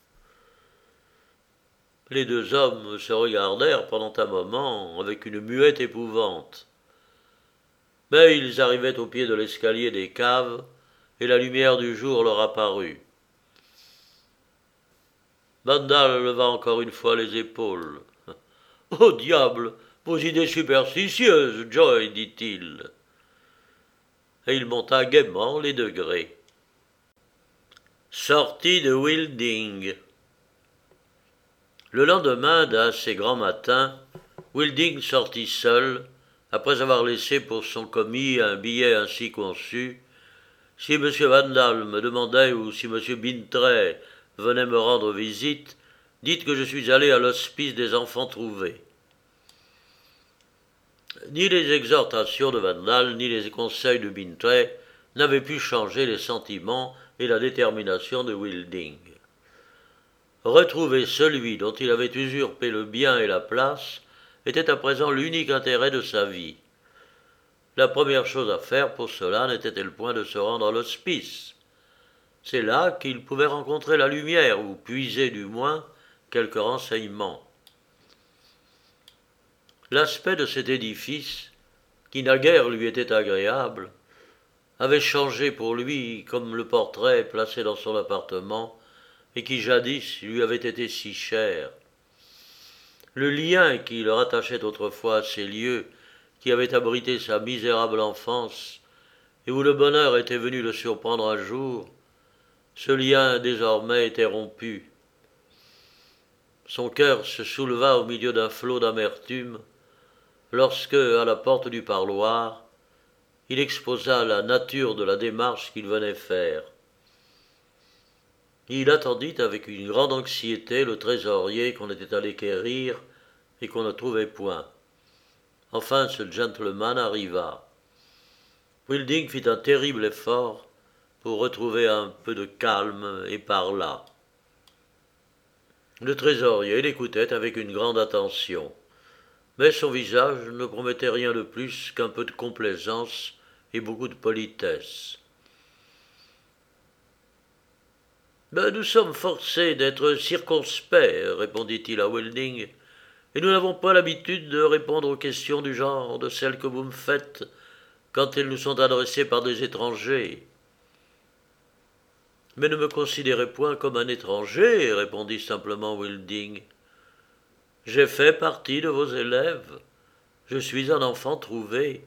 Les deux hommes se regardèrent pendant un moment avec une muette épouvante. Mais ils arrivaient au pied de l'escalier des caves et la lumière du jour leur apparut. Vandal leva encore une fois les épaules. « Oh diable, vos idées superstitieuses, Joy, dit-il. » Et il monta gaiement les degrés. Sortie de Wilding. Le lendemain d'un assez grand matin, Wilding sortit seul, après avoir laissé pour son commis un billet ainsi conçu. Si M. Vandal me demandait ou si M. Bintray venait me rendre visite, dites que je suis allé à l'hospice des enfants trouvés. Ni les exhortations de Vandal, ni les conseils de Bintray n'avaient pu changer les sentiments et la détermination de Wilding. Retrouver celui dont il avait usurpé le bien et la place était à présent l'unique intérêt de sa vie. La première chose à faire pour cela n'était-elle point de se rendre à l'hospice. C'est là qu'il pouvait rencontrer la lumière, ou puiser du moins quelques renseignements. L'aspect de cet édifice, qui naguère lui était agréable, avait changé pour lui comme le portrait placé dans son appartement et qui jadis lui avait été si cher. Le lien qui le rattachait autrefois à ces lieux qui avaient abrité sa misérable enfance et où le bonheur était venu le surprendre un jour, ce lien désormais était rompu. Son cœur se souleva au milieu d'un flot d'amertume, lorsque, à la porte du parloir, il exposa la nature de la démarche qu'il venait faire. Il attendit avec une grande anxiété le trésorier qu'on était allé quérir et qu'on ne trouvait point. Enfin, ce gentleman arriva. Wilding fit un terrible effort pour retrouver un peu de calme et parla. Le trésorier l'écoutait avec une grande attention, mais son visage ne promettait rien de plus qu'un peu de complaisance et beaucoup de politesse. Ben, nous sommes forcés d'être circonspects, répondit-il à Wilding, et nous n'avons pas l'habitude de répondre aux questions du genre de celles que vous me faites quand elles nous sont adressées par des étrangers. Mais ne me considérez point comme un étranger, répondit simplement Wilding. J'ai fait partie de vos élèves. Je suis un enfant trouvé.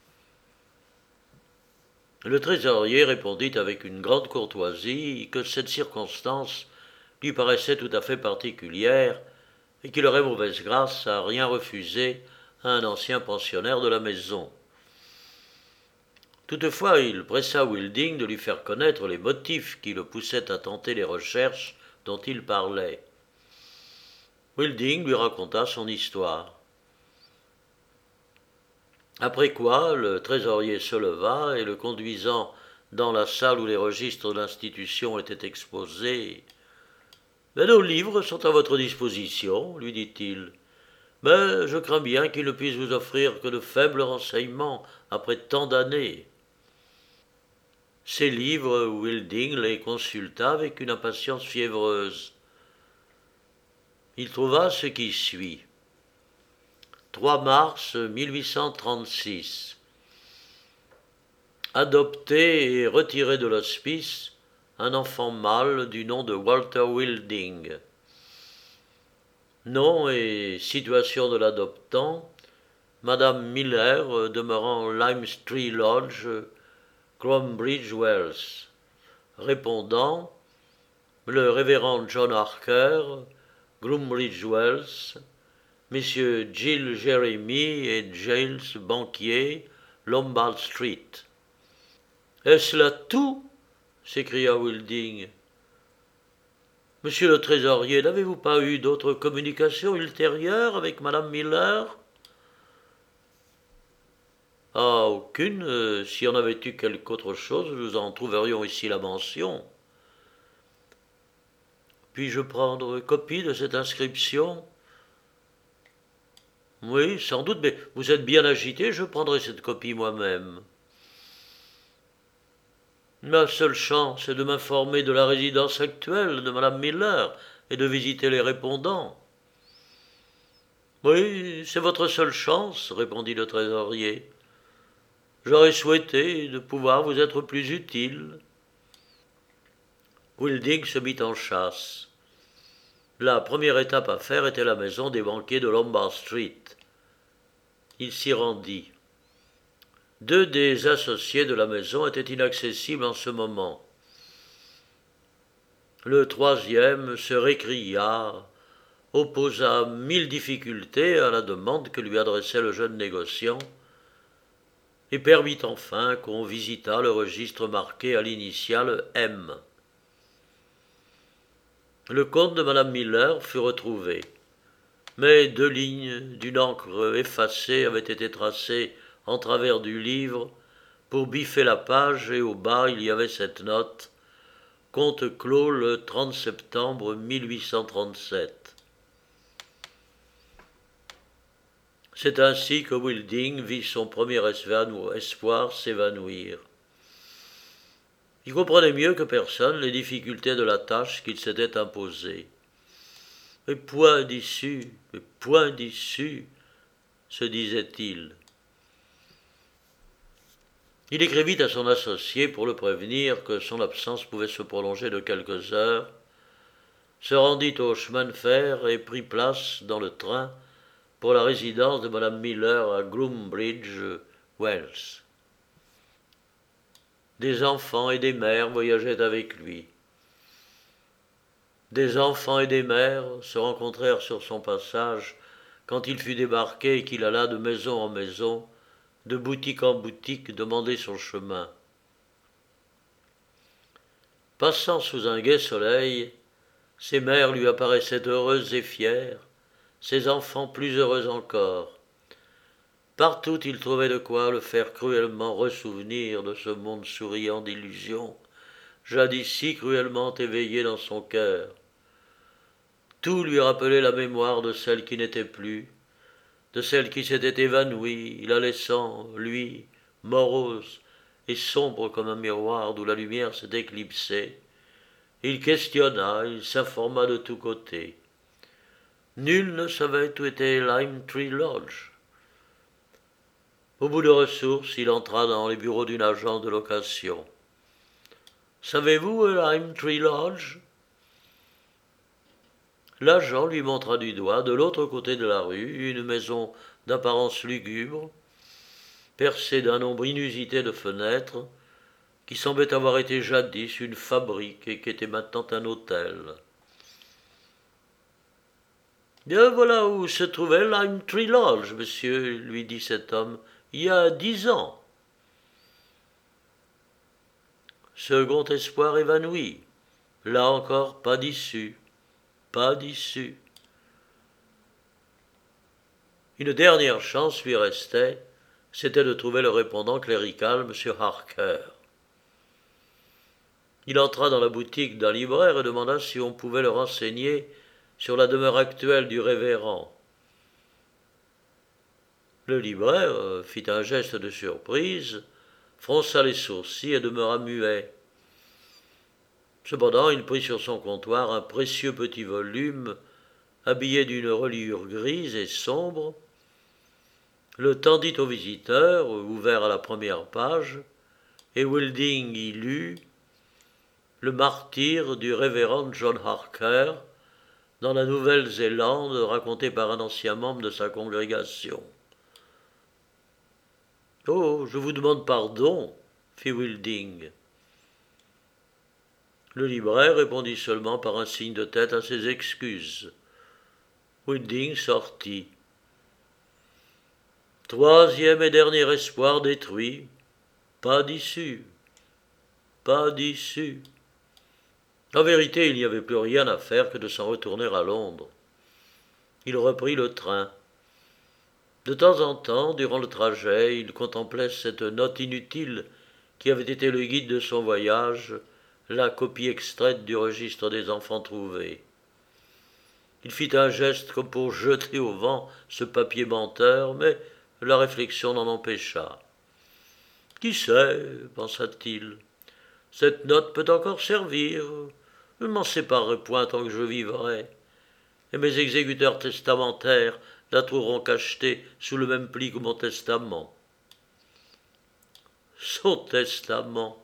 Le trésorier répondit avec une grande courtoisie que cette circonstance lui paraissait tout à fait particulière et qu'il aurait mauvaise grâce à rien refuser à un ancien pensionnaire de la maison. Toutefois, il pressa Wilding de lui faire connaître les motifs qui le poussaient à tenter les recherches dont il parlait. Wilding lui raconta son histoire. Après quoi, le trésorier se leva et le conduisant dans la salle où les registres de l'institution étaient exposés. « Mais nos livres sont à votre disposition, lui dit-il. Mais je crains bien qu'ils ne puissent vous offrir que de faibles renseignements après tant d'années. » Ces livres, Wilding les consulta avec une impatience fiévreuse. Il trouva ce qui suit. trois mars mille huit cent trente-six. Adopté et retiré de l'hospice un enfant mâle du nom de Walter Wilding. Nom et situation de l'adoptant, Madame Miller, demeurant Lime Tree Lodge, Grombridge Wells. Répondant, le révérend John Harker, Grombridge Wells, Messieurs Gill Jeremy et Giles, banquiers, Lombard Street. Est-ce là tout? S'écria Wilding. Monsieur le trésorier, n'avez-vous pas eu d'autres communications ultérieures avec Madame Miller? Ah, aucune. Euh, si on avait eu quelque autre chose, nous en trouverions ici la mention. Puis-je prendre copie de cette inscription? Oui, sans doute, mais vous êtes bien agité, je prendrai cette copie moi-même. Ma seule chance est de m'informer de la résidence actuelle de Madame Miller et de visiter les répondants. Oui, c'est votre seule chance, répondit le trésorier. J'aurais souhaité de pouvoir vous être plus utile. Wilding se mit en chasse. La première étape à faire était la maison des banquiers de Lombard Street. Il s'y rendit. Deux des associés de la maison étaient inaccessibles en ce moment. Le troisième se récria, opposa mille difficultés à la demande que lui adressait le jeune négociant, et permit enfin qu'on visitât le registre marqué à l'initiale M. Le compte de Madame Miller fut retrouvé, mais deux lignes d'une encre effacée avaient été tracées en travers du livre pour biffer la page, et au bas il y avait cette note: compte clos le trente septembre mille huit cent trente-sept. C'est ainsi que Wilding vit son premier espoir s'évanouir. Il comprenait mieux que personne les difficultés de la tâche qu'il s'était imposée. Mais point d'issue, mais point d'issue, se disait-il. Il écrivit à son associé pour le prévenir que son absence pouvait se prolonger de quelques heures, se rendit au chemin de fer et prit place dans le train pour la résidence de Madame Miller à Groombridge Wells. Des enfants et des mères voyageaient avec lui. Des enfants et des mères se rencontrèrent sur son passage quand il fut débarqué et qu'il alla de maison en maison, de boutique en boutique, demander son chemin. Passant sous un gai soleil, ses mères lui apparaissaient heureuses et fières, ses enfants plus heureux encore. Partout il trouvait de quoi le faire cruellement ressouvenir de ce monde souriant d'illusions, jadis si cruellement éveillé dans son cœur. Tout lui rappelait la mémoire de celle qui n'était plus, de celle qui s'était évanouie, la laissant, lui, morose et sombre comme un miroir d'où la lumière s'est éclipsée. Il questionna, il s'informa de tous côtés. Nul ne savait où était Lime Tree Lodge. Au bout de ressources, il entra dans les bureaux d'une agence de location. « Savez-vous où est Lime Tree Lodge ?» L'agent lui montra du doigt, de l'autre côté de la rue, une maison d'apparence lugubre, percée d'un nombre inusité de fenêtres, qui semblait avoir été jadis une fabrique et qui était maintenant un hôtel. « Bien voilà où se trouvait Lime Tree Lodge, monsieur, lui dit cet homme, il y a dix ans. Second espoir évanoui. Là encore, pas d'issue. Pas d'issue. Une dernière chance lui restait, c'était de trouver le répondant clérical, M. Harker. Il entra dans la boutique d'un libraire et demanda si on pouvait le renseigner sur la demeure actuelle du révérend. Le libraire fit un geste de surprise, fronça les sourcils et demeura muet. Cependant, il prit sur son comptoir un précieux petit volume, habillé d'une reliure grise et sombre, le tendit au visiteur, ouvert à la première page, et Wilding y lut « Le martyre du révérend John Harker, dans la Nouvelle-Zélande, raconté par un ancien membre de sa congrégation. » « Oh, je vous demande pardon, » fit Wilding. Le libraire répondit seulement par un signe de tête à ses excuses. Wilding sortit. Troisième et dernier espoir détruit. Pas d'issue. Pas d'issue. En vérité, il n'y avait plus rien à faire que de s'en retourner à Londres. Il reprit le train. De temps en temps, durant le trajet, il contemplait cette note inutile qui avait été le guide de son voyage, la copie extraite du registre des enfants trouvés. Il fit un geste comme pour jeter au vent ce papier menteur, mais la réflexion l'en empêcha. « Qui sait, pensa-t-il, cette note peut encore servir. Je ne m'en séparerai point tant que je vivrai, et mes exécuteurs testamentaires la trouveront cachetée sous le même pli que mon testament. » Son testament.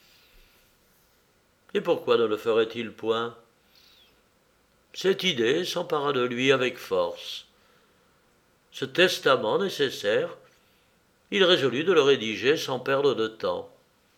Et pourquoi ne le ferait-il point? Cette idée s'empara de lui avec force. Ce testament nécessaire, il résolut de le rédiger sans perdre de temps.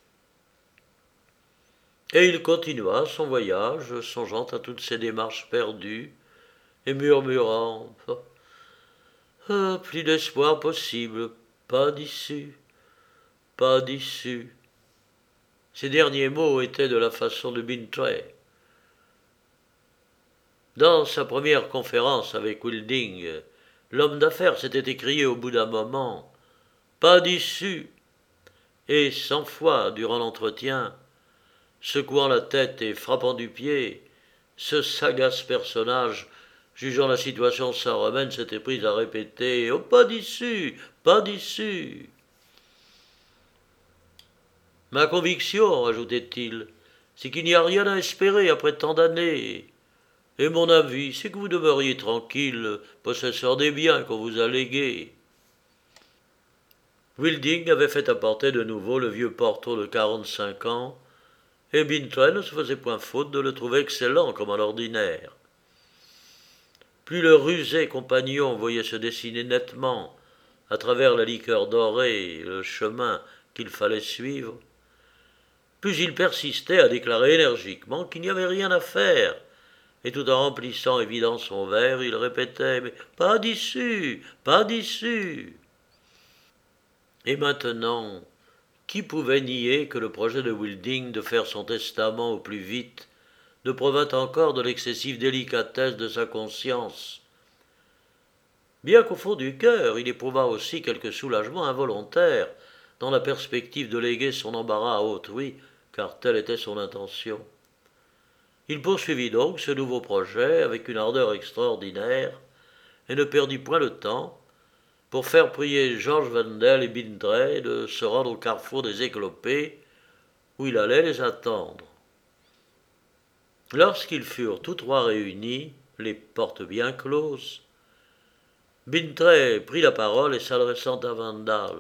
Et il continua son voyage, songeant à toutes ses démarches perdues, et murmurant « Ah, plus d'espoir possible, pas d'issue, pas d'issue. » Ces derniers mots étaient de la façon de Bintray. Dans sa première conférence avec Wilding, l'homme d'affaires s'était écrié au bout d'un moment « Pas d'issue !» et cent fois durant l'entretien, secouant la tête et frappant du pied, ce sagace personnage, jugeant la situation sans remède, s'était pris à répéter « Oh, pas d'issue, pas d'issue !» Ma conviction, ajoutait-il, c'est qu'il n'y a rien à espérer après tant d'années. Et mon avis, c'est que vous demeuriez tranquille, possesseur des biens qu'on vous a légués. Wilding avait fait apporter de nouveau le vieux Porto de quarante-cinq ans, et Bintray ne se faisait point faute de le trouver excellent comme à l'ordinaire. Plus le rusé compagnon voyait se dessiner nettement, à travers la liqueur dorée, le chemin qu'il fallait suivre, plus il persistait à déclarer énergiquement qu'il n'y avait rien à faire, et tout en remplissant et vidant son verre, il répétait « Mais pas d'issue, pas d'issue !» Et maintenant, qui pouvait nier que le projet de Wilding de faire son testament au plus vite ne provint encore de l'excessive délicatesse de sa conscience? Bien qu'au fond du cœur, il éprouva aussi quelque soulagement involontaire dans la perspective de léguer son embarras à autrui, car telle était son intention. Il poursuivit donc ce nouveau projet avec une ardeur extraordinaire et ne perdit point le temps pour faire prier George Wendell et Bintray de se rendre au carrefour des Éclopés, où il allait les attendre. Lorsqu'ils furent tous trois réunis, les portes bien closes, Bintray prit la parole et s'adressant à Wendell.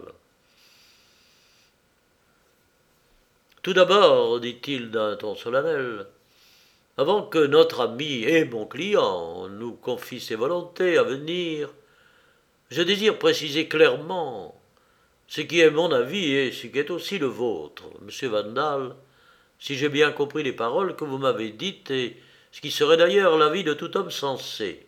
« Tout d'abord, dit-il d'un ton solennel, avant que notre ami et mon client nous confie ses volontés à venir, je désire préciser clairement ce qui est mon avis et ce qui est aussi le vôtre, monsieur Wendell, si j'ai bien compris les paroles que vous m'avez dites et ce qui serait d'ailleurs l'avis de tout homme sensé.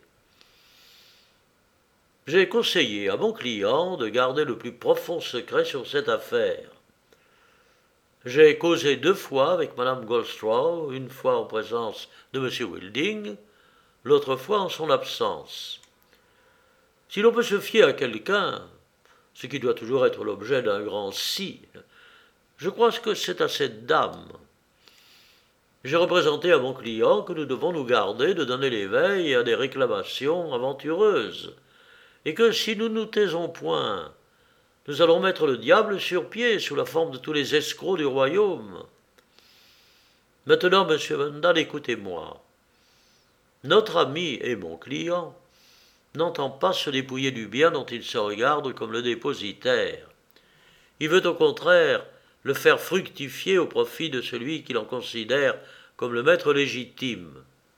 J'ai conseillé à mon client de garder le plus profond secret sur cette affaire. J'ai causé deux fois avec madame Goldstraw, une fois en présence de monsieur Wilding, l'autre fois en son absence. Si l'on peut se fier à quelqu'un, ce qui doit toujours être l'objet d'un grand si, je crois que c'est à cette dame. J'ai représenté à mon client que nous devons nous garder de donner l'éveil à des réclamations aventureuses, et que si nous nous taisons point, nous allons mettre le diable sur pied sous la forme de tous les escrocs du royaume. Maintenant, monsieur Wendell, écoutez-moi. Notre ami et mon client n'entend pas se dépouiller du bien dont il se regarde comme le dépositaire. Il veut au contraire le faire fructifier au profit de celui qu'il en considère comme le maître légitime.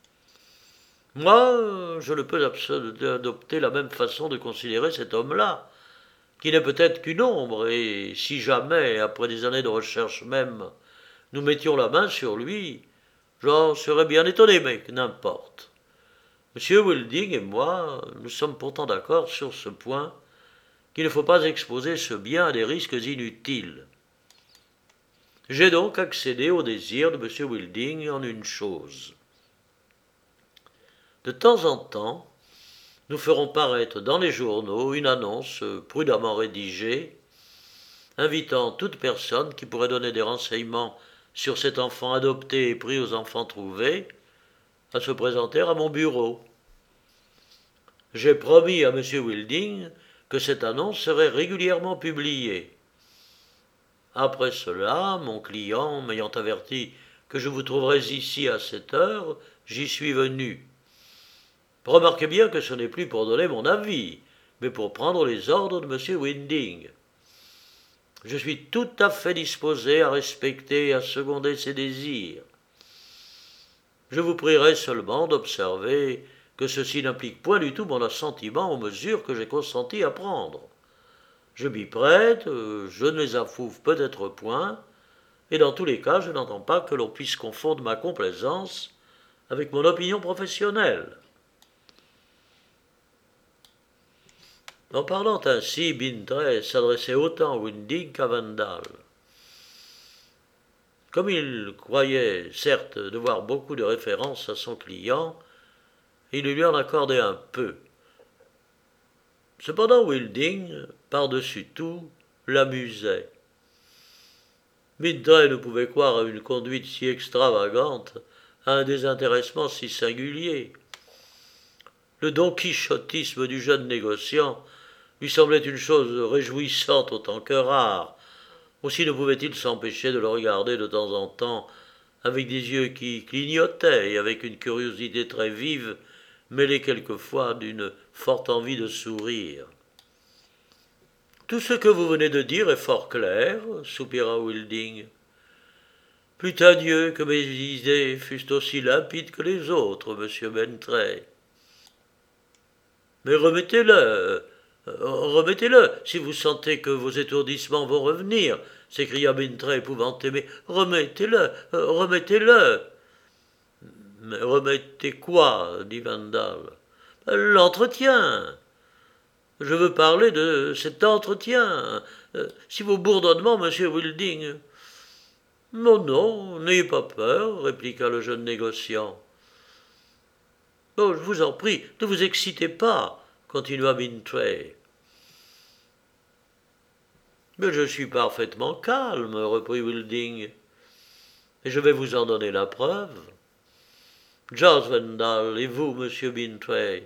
Moi, je ne peux adopter la même façon de considérer cet homme-là, qui n'est peut-être qu'une ombre, et si jamais, après des années de recherche même, nous mettions la main sur lui, j'en serais bien étonné, mais n'importe. Monsieur Wilding et moi, nous sommes pourtant d'accord sur ce point, qu'il ne faut pas exposer ce bien à des risques inutiles. J'ai donc accédé au désir de monsieur Wilding en une chose. De temps en temps, nous ferons paraître dans les journaux une annonce prudemment rédigée, invitant toute personne qui pourrait donner des renseignements sur cet enfant adopté et pris aux enfants trouvés, à se présenter à mon bureau. J'ai promis à monsieur Wilding que cette annonce serait régulièrement publiée. Après cela, mon client m'ayant averti que je vous trouverais ici à cette heure, j'y suis venu. Remarquez bien que ce n'est plus pour donner mon avis, mais pour prendre les ordres de monsieur Wilding. Je suis tout à fait disposé à respecter et à seconder ses désirs. Je vous prierai seulement d'observer que ceci n'implique point du tout mon assentiment aux mesures que j'ai consenti à prendre. Je m'y prête, je ne les approuve peut-être point, et dans tous les cas, je n'entends pas que l'on puisse confondre ma complaisance avec mon opinion professionnelle. En parlant ainsi, Bintray s'adressait autant à Wilding qu'à Wendell. Comme il croyait, certes, devoir beaucoup de référence à son client, il lui en accordait un peu. Cependant, Wilding, par-dessus tout, l'amusait. Bintray ne pouvait croire à une conduite si extravagante, à un désintéressement si singulier. Le donquichotisme du jeune négociant lui semblait une chose réjouissante autant que rare. Aussi ne pouvait-il s'empêcher de le regarder de temps en temps avec des yeux qui clignotaient et avec une curiosité très vive, mêlée quelquefois d'une forte envie de sourire. « Tout ce que vous venez de dire est fort clair, » soupira Wilding. « Plût à Dieu que mes idées fussent aussi limpides que les autres, monsieur Bintray. »« Mais remettez-le, remettez-le, si vous sentez que vos étourdissements vont revenir, » s'écria Bintray épouvanté. « Mais remettez-le, remettez-le. » Mais remettez quoi dit Vandal. L'entretien. Je veux parler de cet entretien. Euh, si vos bourdonnements, monsieur Wilding. Non, non, n'ayez pas peur, répliqua le jeune négociant. Oh, je vous en prie, ne vous excitez pas, continua Bintray. Mais je suis parfaitement calme, reprit Wilding, et je vais vous en donner la preuve. George Vandal et vous, monsieur Bintray,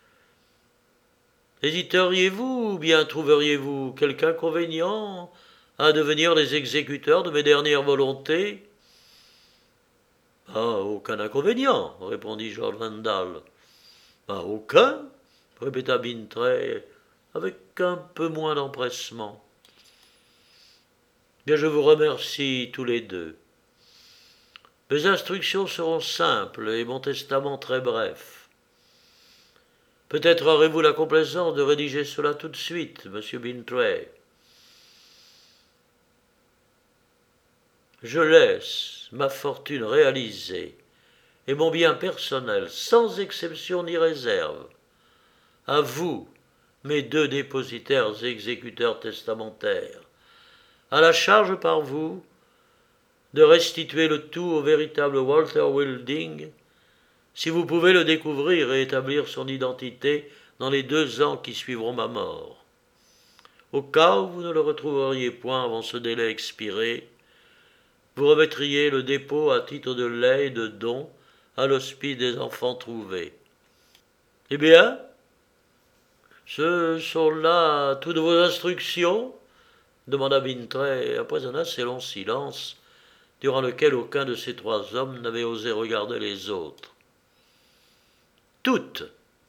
hésiteriez-vous ou bien trouveriez-vous quelque inconvénient à devenir les exécuteurs de mes dernières volontés? Ah, aucun inconvénient, répondit George Vandal. Ah, aucun, répéta Bintray, avec un peu moins d'empressement. Bien, je vous remercie tous les deux. Mes instructions seront simples et mon testament très bref. Peut-être aurez-vous la complaisance de rédiger cela tout de suite, monsieur Bintray. Je laisse ma fortune réalisée et mon bien personnel, sans exception ni réserve, à vous, mes deux dépositaires exécuteurs testamentaires, à la charge par vous de restituer le tout au véritable Walter Wilding, si vous pouvez le découvrir et établir son identité dans les deux ans qui suivront ma mort. Au cas où vous ne le retrouveriez point avant ce délai expiré, vous remettriez le dépôt à titre de legs et de dons à l'hospice des enfants trouvés. Eh bien, ce sont là toutes vos instructions demanda Bintray après un assez long silence, durant lequel aucun de ces trois hommes n'avait osé regarder les autres. Toutes.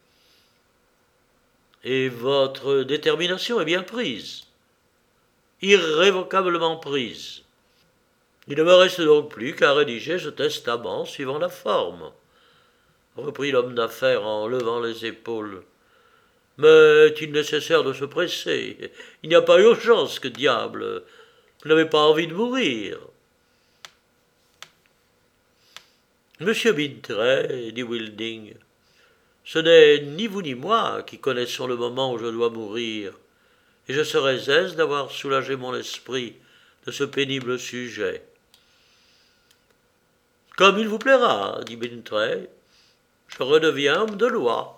Et votre détermination est bien prise, irrévocablement prise. Il ne me reste donc plus qu'à rédiger ce testament suivant la forme, reprit l'homme d'affaires en levant les épaules. Mais est-il nécessaire de se presser? Il n'y a pas urgence, que diable! Vous n'avez pas envie de mourir. Monsieur Bintray, dit Wilding, ce n'est ni vous ni moi qui connaissons le moment où je dois mourir, et je serais aise d'avoir soulagé mon esprit de ce pénible sujet. Comme il vous plaira, dit Bintray, je redeviens homme de loi.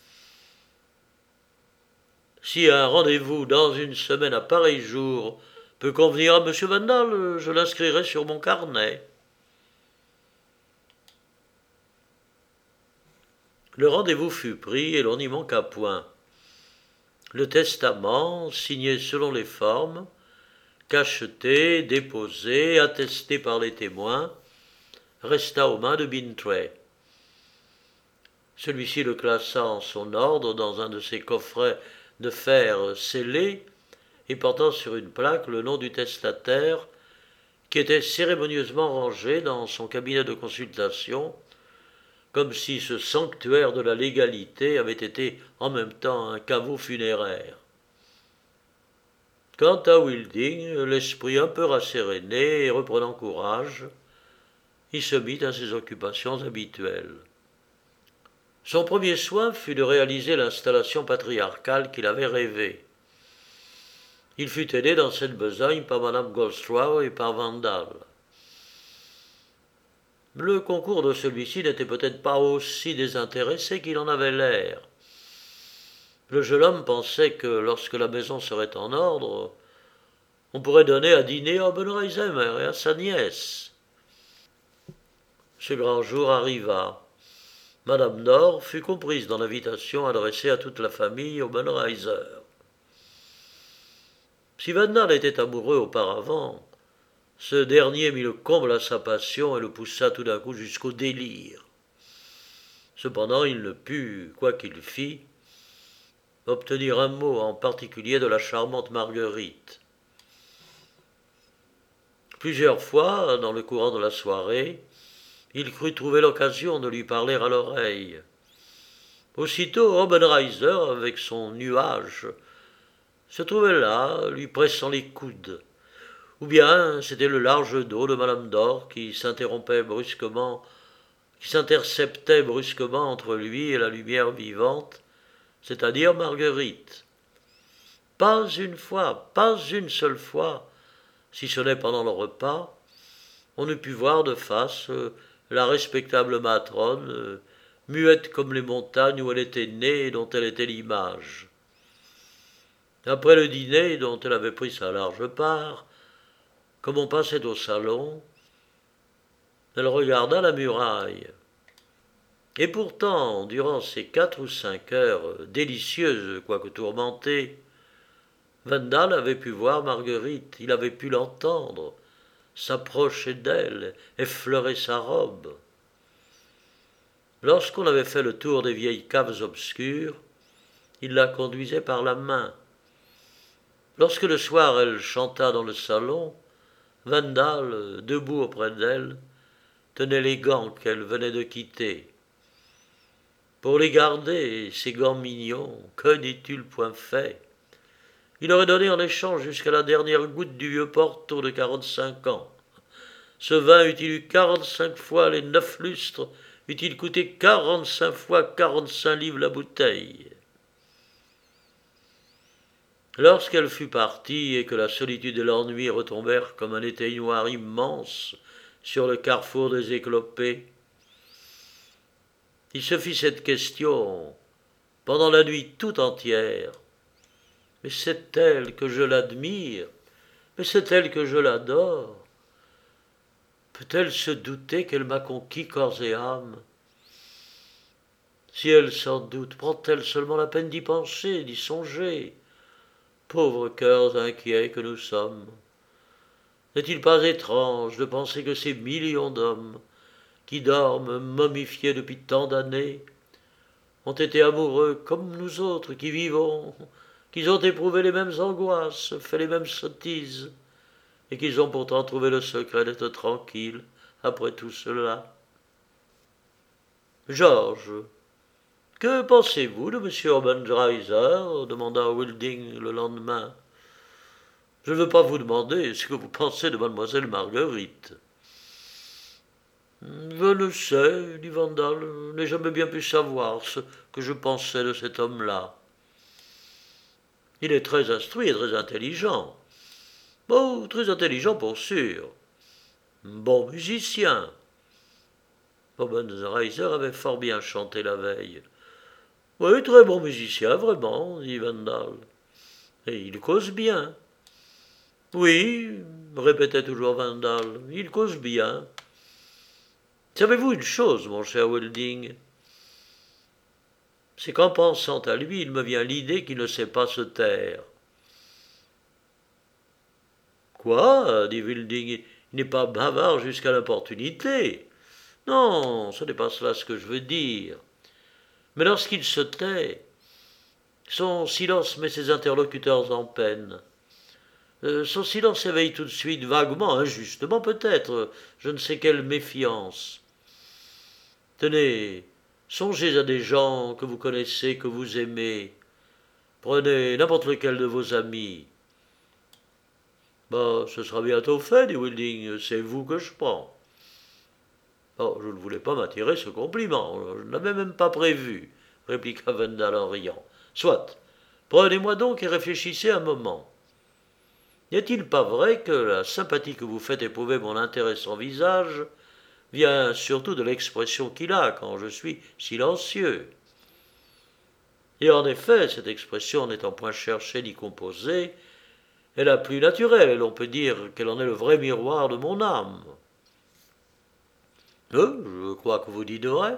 Si un rendez-vous dans une semaine à pareil jour peut convenir à monsieur Vandal, je l'inscrirai sur mon carnet. Le rendez-vous fut pris et l'on n'y manqua point. Le testament, signé selon les formes, cacheté, déposé, attesté par les témoins, resta aux mains de Bintray. Celui-ci le classa en son ordre dans un de ses coffrets de fer scellé et portant sur une plaque le nom du testataire, qui était cérémonieusement rangé dans son cabinet de consultation, comme si ce sanctuaire de la légalité avait été en même temps un caveau funéraire. Quant à Wilding, l'esprit un peu rasséréné et reprenant courage, il se mit à ses occupations habituelles. Son premier soin fut de réaliser l'installation patriarcale qu'il avait rêvée. Il fut aidé dans cette besogne par madame Goldstraw et par Vandal. Le concours de celui-ci n'était peut-être pas aussi désintéressé qu'il en avait l'air. Le jeune homme pensait que lorsque la maison serait en ordre, on pourrait donner à dîner à Obenreizer et à sa nièce. Ce grand jour arriva. Madame Nord fut comprise dans l'invitation adressée à toute la famille Obenreizer. Si Vandal était amoureux auparavant, ce dernier mit le comble à sa passion et le poussa tout d'un coup jusqu'au délire. Cependant, il ne put, quoi qu'il fît, obtenir un mot en particulier de la charmante Marguerite. Plusieurs fois, dans le courant de la soirée, il crut trouver l'occasion de lui parler à l'oreille. Aussitôt, Obenreizer, avec son nuage, se trouvait là, lui pressant les coudes. Ou bien c'était le large dos de madame Dor qui s'interrompait brusquement qui s'interceptait brusquement entre lui et la lumière vivante, c'est-à-dire Marguerite. Pas une fois, pas une seule fois, si ce n'est pendant le repas, on eût pu voir de face euh, la respectable matrone, euh, muette comme les montagnes où elle était née et dont elle était l'image. Après le dîner, dont elle avait pris sa large part, comme on passait au salon, elle regarda la muraille. Et pourtant, durant ces quatre ou cinq heures délicieuses, quoique tourmentées, Wendell avait pu voir Marguerite, il avait pu l'entendre, s'approcher d'elle, effleurer sa robe. Lorsqu'on avait fait le tour des vieilles caves obscures, il la conduisait par la main. Lorsque le soir elle chanta dans le salon, Wendell, debout auprès d'elle, tenait les gants qu'elle venait de quitter. Pour les garder, ces gants mignons, que n'est-il point fait? Il aurait donné en échange jusqu'à la dernière goutte du vieux Porto de quarante-cinq ans. Ce vin eût-il eu quarante-cinq fois les neuf lustres, eût-il coûté quarante-cinq fois quarante-cinq livres la bouteille. Lorsqu'elle fut partie et que la solitude et l'ennui retombèrent comme un éteignoir immense sur le carrefour des éclopés, il se fit cette question pendant la nuit tout entière. Mais c'est elle que je l'admire, mais c'est elle que je l'adore. Peut-elle se douter qu'elle m'a conquis corps et âme? Si elle s'en doute, prend-elle seulement la peine d'y penser, d'y songer? Pauvres cœurs inquiets que nous sommes. N'est-il pas étrange de penser que ces millions d'hommes, qui dorment momifiés depuis tant d'années, ont été amoureux comme nous autres qui vivons, qu'ils ont éprouvé les mêmes angoisses, fait les mêmes sottises, et qu'ils ont pourtant trouvé le secret d'être tranquilles après tout cela. Georges, que pensez-vous de M. Obenreiser demanda Wilding le lendemain. Je ne veux pas vous demander ce que vous pensez de mademoiselle Marguerite. Je le sais, dit Wendell, je n'ai jamais bien pu savoir ce que je pensais de cet homme-là. Il est très instruit et très intelligent. Oh, très intelligent pour sûr. Bon musicien. Obenreiser avait fort bien chanté la veille. Oui, très bon musicien, vraiment, dit Wendell. Et il cause bien. Oui, répétait toujours Wendell, il cause bien. Savez-vous une chose, mon cher Wilding? C'est qu'en pensant à lui, il me vient l'idée qu'il ne sait pas se taire. Quoi? Dit Wilding, il n'est pas bavard jusqu'à l'importunité. Non, ce n'est pas cela ce que je veux dire. Mais lorsqu'il se tait, son silence met ses interlocuteurs en peine. Euh, son silence éveille tout de suite, vaguement, injustement peut-être, je ne sais quelle méfiance. Tenez, songez à des gens que vous connaissez, que vous aimez. Prenez n'importe lequel de vos amis. Bah, ce sera bientôt fait, dit Wilding, c'est vous que je prends. Oh, je ne voulais pas m'attirer ce compliment, je ne l'avais même pas prévu, répliqua Wendell en riant. Soit, prenez-moi donc et réfléchissez un moment. N'est-il pas vrai que la sympathie que vous faites éprouver mon intéressant visage vient surtout de l'expression qu'il a quand je suis silencieux? Et en effet, cette expression n'étant point cherchée ni composée, est la plus naturelle, et l'on peut dire qu'elle en est le vrai miroir de mon âme. Euh, je crois que vous dites vrai.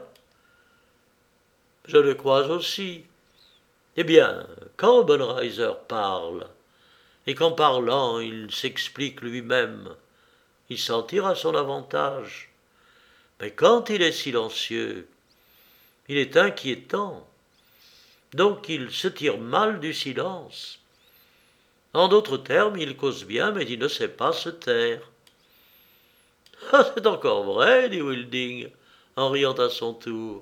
Je le crois aussi. Eh bien, quand Obenreiser parle, et qu'en parlant il s'explique lui-même, il s'en tire à son avantage. Mais quand il est silencieux, il est inquiétant. Donc il se tire mal du silence. En d'autres termes, il cause bien, mais il ne sait pas se taire. Ah, c'est encore vrai, dit Wilding, en riant à son tour.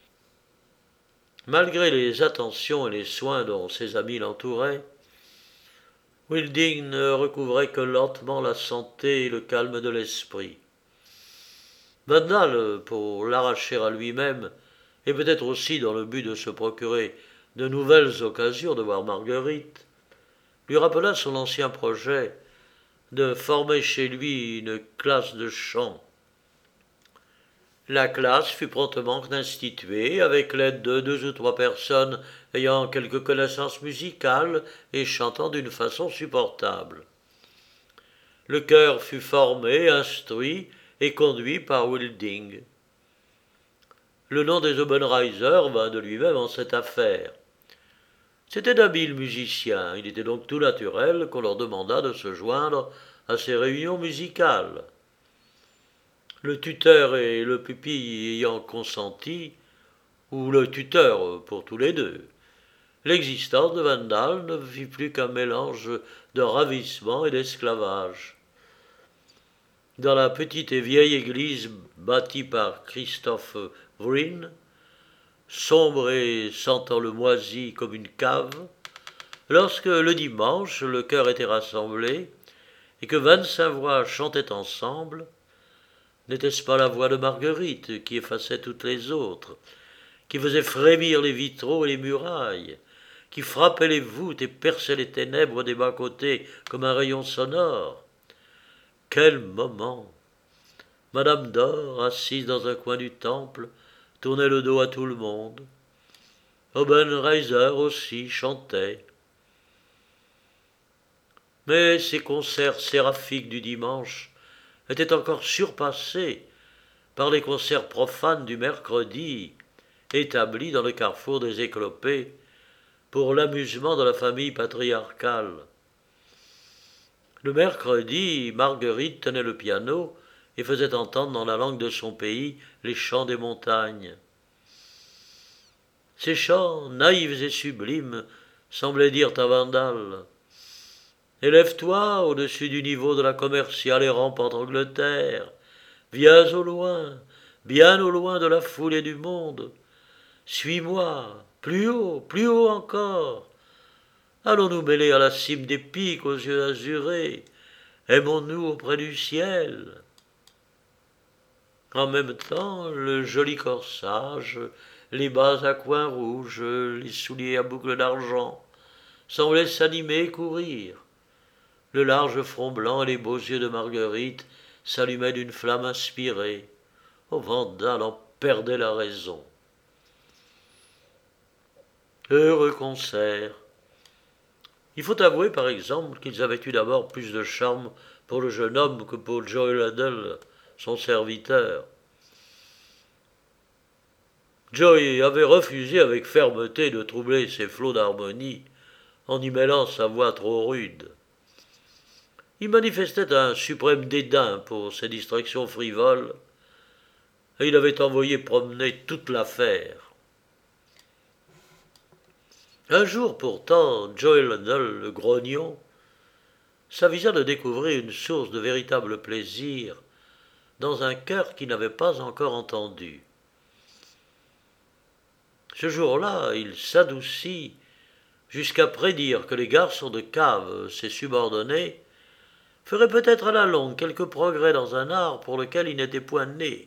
Malgré les attentions et les soins dont ses amis l'entouraient, Wilding ne recouvrait que lentement la santé et le calme de l'esprit. Vandal, pour l'arracher à lui-même, et peut-être aussi dans le but de se procurer de nouvelles occasions de voir Marguerite, lui rappela son ancien projet de former chez lui une classe de chant. La classe fut promptement instituée avec l'aide de deux ou trois personnes ayant quelques connaissances musicales et chantant d'une façon supportable. Le chœur fut formé, instruit et conduit par Wilding. Le nom des Obenreiser vint de lui-même en cette affaire. C'étaient d'habiles musiciens, il était donc tout naturel qu'on leur demandât de se joindre à ces réunions musicales. Le tuteur et le pupille ayant consenti, ou le tuteur pour tous les deux, l'existence de Vandal ne fut plus qu'un mélange de ravissement et d'esclavage. Dans la petite et vieille église bâtie par Christophe Vryn, sombre et sentant le moisi comme une cave, lorsque le dimanche le chœur était rassemblé et que vingt-cinq voix chantaient ensemble, n'était-ce pas la voix de Marguerite qui effaçait toutes les autres, qui faisait frémir les vitraux et les murailles, qui frappait les voûtes et perçait les ténèbres des bas-côtés comme un rayon sonore? Quel moment! Madame Dor, assise dans un coin du temple, tournait le dos à tout le monde. Obenreiser aussi chantait. Mais ces concerts séraphiques du dimanche étaient encore surpassés par les concerts profanes du mercredi, établis dans le carrefour des éclopés pour l'amusement de la famille patriarcale. Le mercredi, Marguerite tenait le piano et faisait entendre dans la langue de son pays les chants des montagnes. Ces chants, naïfs et sublimes, semblaient dire à Vandal: « Élève-toi au-dessus du niveau de la commerciale et rampante Angleterre. Viens au loin, bien au loin de la foule et du monde. Suis-moi, plus haut, plus haut encore. Allons nous mêler à la cime des pics aux yeux azurés. Aimons-nous auprès du ciel. » En même temps, le joli corsage, les bas à coins rouges, les souliers à boucles d'argent, semblaient s'animer et courir. Le large front blanc et les beaux yeux de Marguerite s'allumaient d'une flamme inspirée. Oh, Vandal en perdait la raison. Heureux concert. Il faut avouer, par exemple, qu'ils avaient eu d'abord plus de charme pour le jeune homme que pour Joe Liddell, son serviteur. Joey avait refusé avec fermeté de troubler ses flots d'harmonie en y mêlant sa voix trop rude. Il manifestait un suprême dédain pour ces distractions frivoles, et il avait envoyé promener toute l'affaire. Un jour pourtant, Joey Liddell, le grognon, s'avisa de découvrir une source de véritable plaisir dans un cœur qu'il n'avait pas encore entendu. Ce jour-là, il s'adoucit jusqu'à prédire que les garçons de cave, ses subordonnés, feraient peut-être à la longue quelques progrès dans un art pour lequel il n'était point né.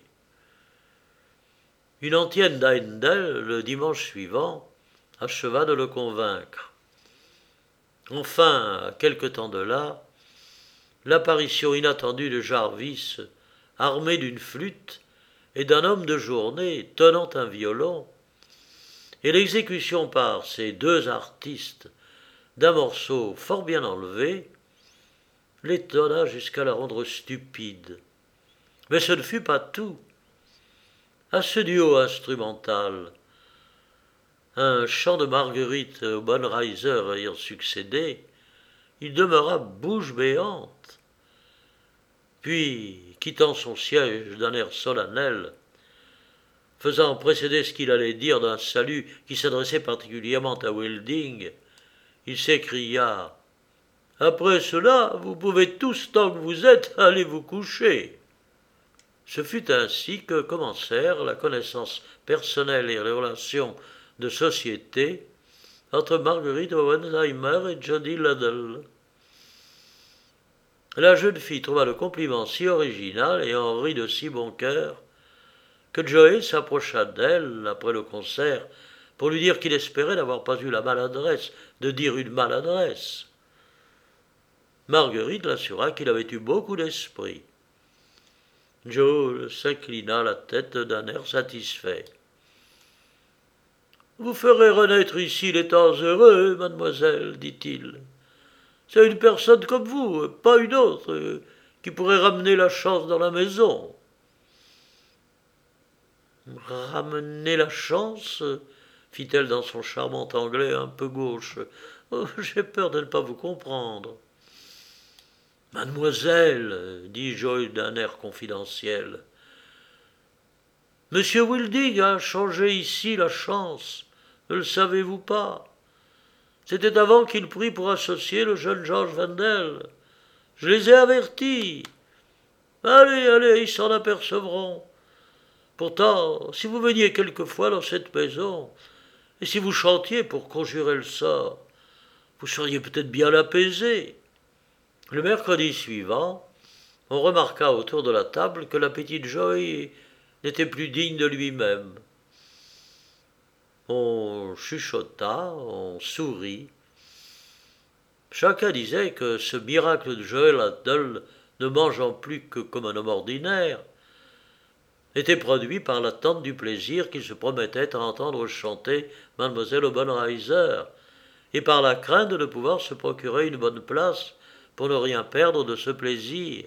Une antienne d'Heindel, le dimanche suivant, acheva de le convaincre. Enfin, à quelque temps de là, l'apparition inattendue de Jarvis, armé d'une flûte, et d'un homme de journée tenant un violon, et l'exécution par ces deux artistes d'un morceau fort bien enlevé, l'étonna jusqu'à la rendre stupide. Mais ce ne fut pas tout. À ce duo instrumental, un chant de Marguerite Obenreiser ayant succédé, il demeura bouche béante. Puis, quittant son siège d'un air solennel, faisant précéder ce qu'il allait dire d'un salut qui s'adressait particulièrement à Wilding, il s'écria: « Après cela, vous pouvez tous, tant que vous êtes, aller vous coucher. » Ce fut ainsi que commencèrent la connaissance personnelle et les relations de société entre Marguerite Obenreiser et Johnny Liddell. La jeune fille trouva le compliment si original et en rit de si bon cœur que Joey s'approcha d'elle après le concert pour lui dire qu'il espérait n'avoir pas eu la maladresse de dire une maladresse. Marguerite l'assura qu'il avait eu beaucoup d'esprit. Joe s'inclina la tête d'un air satisfait. « Vous ferez renaître ici les temps heureux, mademoiselle, dit-il. C'est une personne comme vous, pas une autre, qui pourrait ramener la chance dans la maison. » « Ramener la chance ?» fit-elle dans son charmant anglais un peu gauche. Oh, « j'ai peur de ne pas vous comprendre. »« Mademoiselle, dit Joe d'un air confidentiel, Monsieur Wilding a changé ici la chance, ne le savez-vous pas? C'était avant qu'il prit pour associer le jeune George Vendel. Je les ai avertis. Allez, allez, ils s'en apercevront. Pourtant, si vous veniez quelquefois dans cette maison, et si vous chantiez pour conjurer le sort, vous seriez peut-être bien l'apaisé. » Le mercredi suivant, on remarqua autour de la table que la petite Joey n'était plus digne de lui-même. On chuchota, on sourit. Chacun disait que ce miracle de Joel Handel, ne mangeant plus que comme un homme ordinaire, était produit par l'attente du plaisir qu'il se promettait à entendre chanter Mademoiselle Obenreizer, et par la crainte de ne pouvoir se procurer une bonne place pour ne rien perdre de ce plaisir.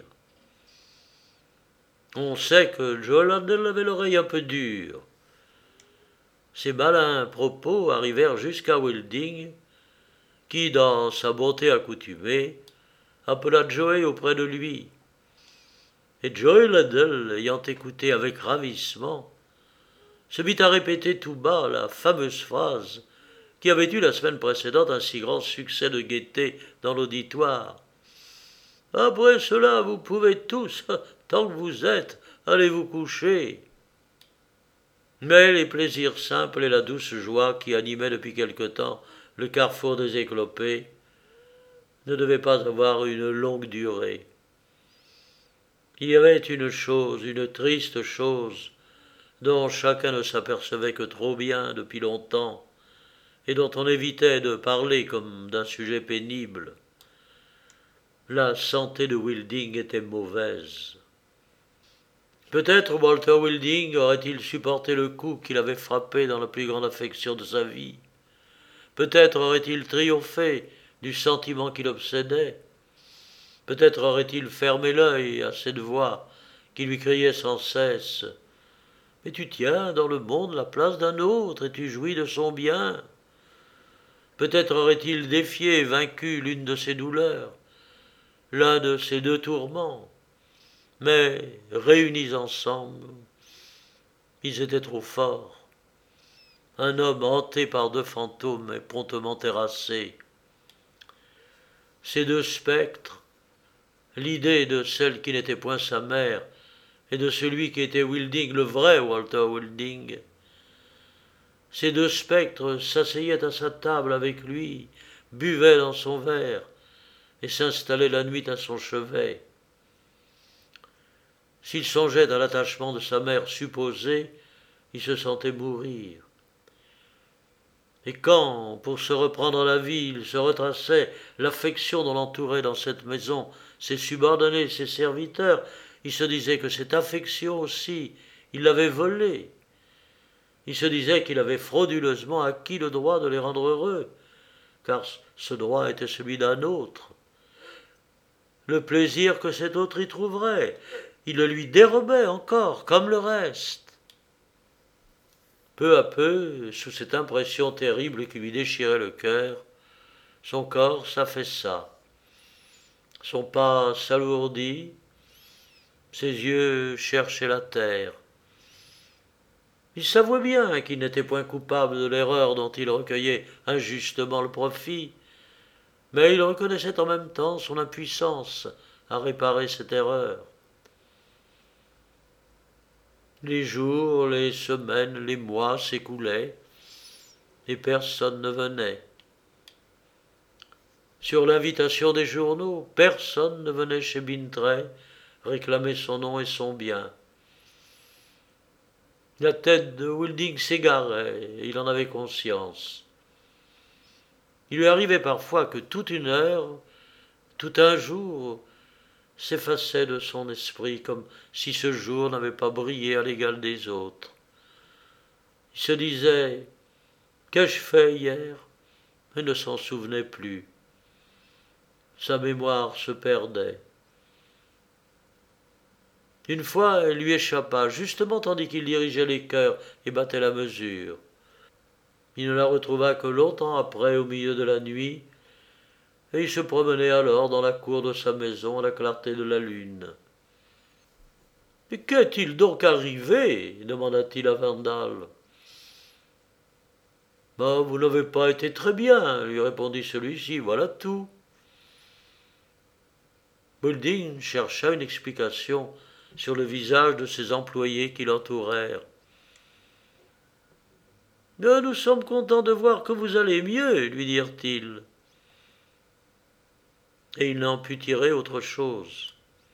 On sait que Joel Handel avait l'oreille un peu dure. Ces malins propos arrivèrent jusqu'à Wilding, qui, dans sa bonté accoutumée, appela Joey auprès de lui. Et Joel Handel, ayant écouté avec ravissement, se mit à répéter tout bas la fameuse phrase qui avait eu la semaine précédente un si grand succès de gaieté dans l'auditoire. « Après cela, vous pouvez tous, tant que vous êtes, aller vous coucher. » Mais les plaisirs simples et la douce joie qui animaient depuis quelque temps le carrefour des éclopés ne devaient pas avoir une longue durée. Il y avait une chose, une triste chose, dont chacun ne s'apercevait que trop bien depuis longtemps, et dont on évitait de parler comme d'un sujet pénible. La santé de Wilding était mauvaise. Peut-être Walter Wilding aurait-il supporté le coup qu'il avait frappé dans la plus grande affection de sa vie. Peut-être aurait-il triomphé du sentiment qui l'obsédait. Peut-être aurait-il fermé l'œil à cette voix qui lui criait sans cesse « Mais tu tiens dans le monde la place d'un autre et tu jouis de son bien. » Peut-être aurait-il défié et vaincu l'une de ses douleurs, l'un de ses deux tourments. Mais, réunis ensemble, ils étaient trop forts. Un homme hanté par deux fantômes et promptement terrassé. Ces deux spectres, l'idée de celle qui n'était point sa mère et de celui qui était Wilding, le vrai Walter Wilding, ces deux spectres s'asseyaient à sa table avec lui, buvaient dans son verre et s'installaient la nuit à son chevet. S'il songeait à l'attachement de sa mère supposée, il se sentait mourir. Et quand, pour se reprendre la vie, il se retraçait l'affection dont l'entourait dans cette maison ses subordonnés, ses serviteurs, il se disait que cette affection aussi, il l'avait volée. Il se disait qu'il avait frauduleusement acquis le droit de les rendre heureux, car ce droit était celui d'un autre. Le plaisir que cet autre y trouverait, il le lui dérobait encore, comme le reste. Peu à peu, sous cette impression terrible qui lui déchirait le cœur, son corps s'affaissa. Son pas s'alourdit, ses yeux cherchaient la terre. Il savouait bien qu'il n'était point coupable de l'erreur dont il recueillait injustement le profit, mais il reconnaissait en même temps son impuissance à réparer cette erreur. Les jours, les semaines, les mois s'écoulaient, et personne ne venait. Sur l'invitation des journaux, personne ne venait chez Bintray réclamer son nom et son bien. La tête de Wilding s'égarait, et il en avait conscience. Il lui arrivait parfois que toute une heure, tout un jour, s'effaçait de son esprit comme si ce jour n'avait pas brillé à l'égal des autres. Il se disait « Qu'ai-je fait hier ?» et ne s'en souvenait plus. Sa mémoire se perdait. Une fois, elle lui échappa, justement tandis qu'il dirigeait les chœurs et battait la mesure. Il ne la retrouva que longtemps après, au milieu de la nuit, et il se promenait alors dans la cour de sa maison à la clarté de la lune. « Mais qu'est-il donc arrivé ?» demanda-t-il à Vandal. « Ben, vous n'avez pas été très bien, » lui répondit celui-ci, « voilà tout. » Wilding chercha une explication sur le visage de ses employés qui l'entourèrent. « Nous sommes contents de voir que vous allez mieux, » lui dirent-ils. Et il n'en put tirer autre chose.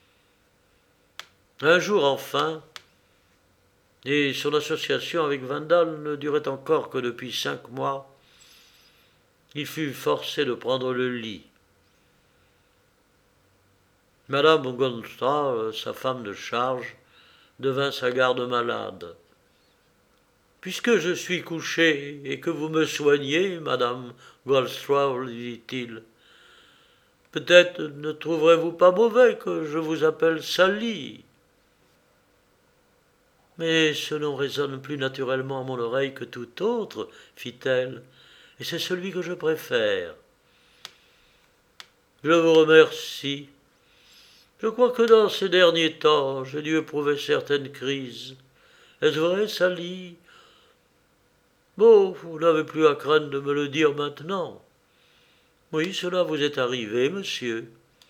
Un jour enfin, et son association avec Vandal ne durait encore que depuis cinq mois, il fut forcé de prendre le lit. Madame Goldstraw, sa femme de charge, devint sa garde-malade. « Puisque je suis couché et que vous me soignez, Madame Goldstraw, lui dit-il, peut-être ne trouverez-vous pas mauvais que je vous appelle Sally. Mais ce nom résonne plus naturellement à mon oreille que tout autre, fit-elle, et c'est celui que je préfère. Je vous remercie. Je crois que dans ces derniers temps, j'ai dû éprouver certaines crises. Est-ce vrai, Sally? Bon, vous n'avez plus à craindre de me le dire maintenant. Oui, cela vous est arrivé, monsieur.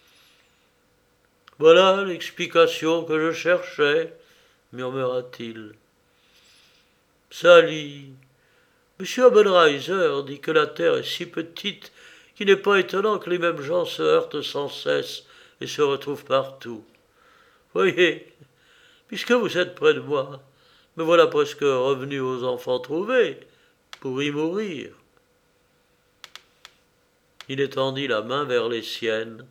Voilà l'explication que je cherchais, murmura-t-il. Sally, monsieur Obenreiser dit que la terre est si petite qu'il n'est pas étonnant que les mêmes gens se heurtent sans cesse et se retrouvent partout. Voyez, puisque vous êtes près de moi, me voilà presque revenu aux enfants trouvés, pour y mourir. Il étendit la main vers les siennes.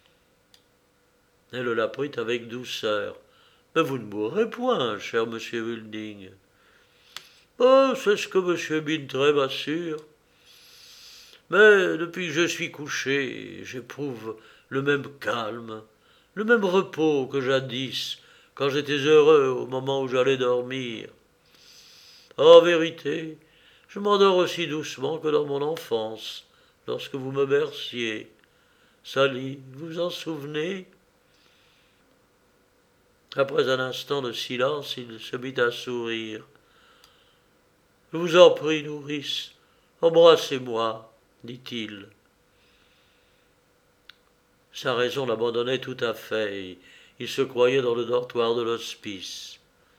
Elle la prit avec douceur. « Mais vous ne mourrez point, cher monsieur Wilding. »« Oh, c'est ce que monsieur Bintrey m'assure. Mais depuis que je suis couché, j'éprouve le même calme, le même repos que jadis, quand j'étais heureux au moment où j'allais dormir. En vérité, je m'endors aussi doucement que dans mon enfance, lorsque vous me berciez. Sally, vous vous en souvenez ?» Après un instant de silence, il se mit à sourire. « Je vous en prie, nourrice, embrassez-moi, » dit-il. Sa raison l'abandonnait tout à fait, et il se croyait dans le dortoir de l'hospice.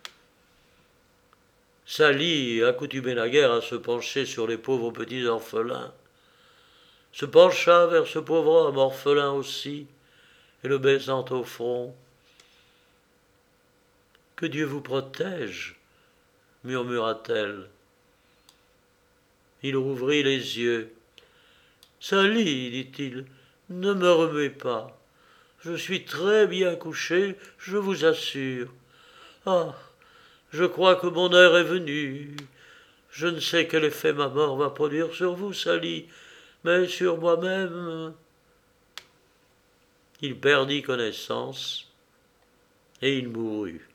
Sally, accoutumée naguère à se pencher sur les pauvres petits orphelins, se pencha vers ce pauvre homme orphelin aussi, et le baisant au front. « Que Dieu vous protège, » murmura-t-elle. Il rouvrit les yeux. « Sally, dit-il, ne me remets pas. Je suis très bien couché, je vous assure. Ah, je crois que mon heure est venue. Je ne sais quel effet ma mort va produire sur vous, Sally, mais sur moi-même. » Il perdit connaissance et il mourut.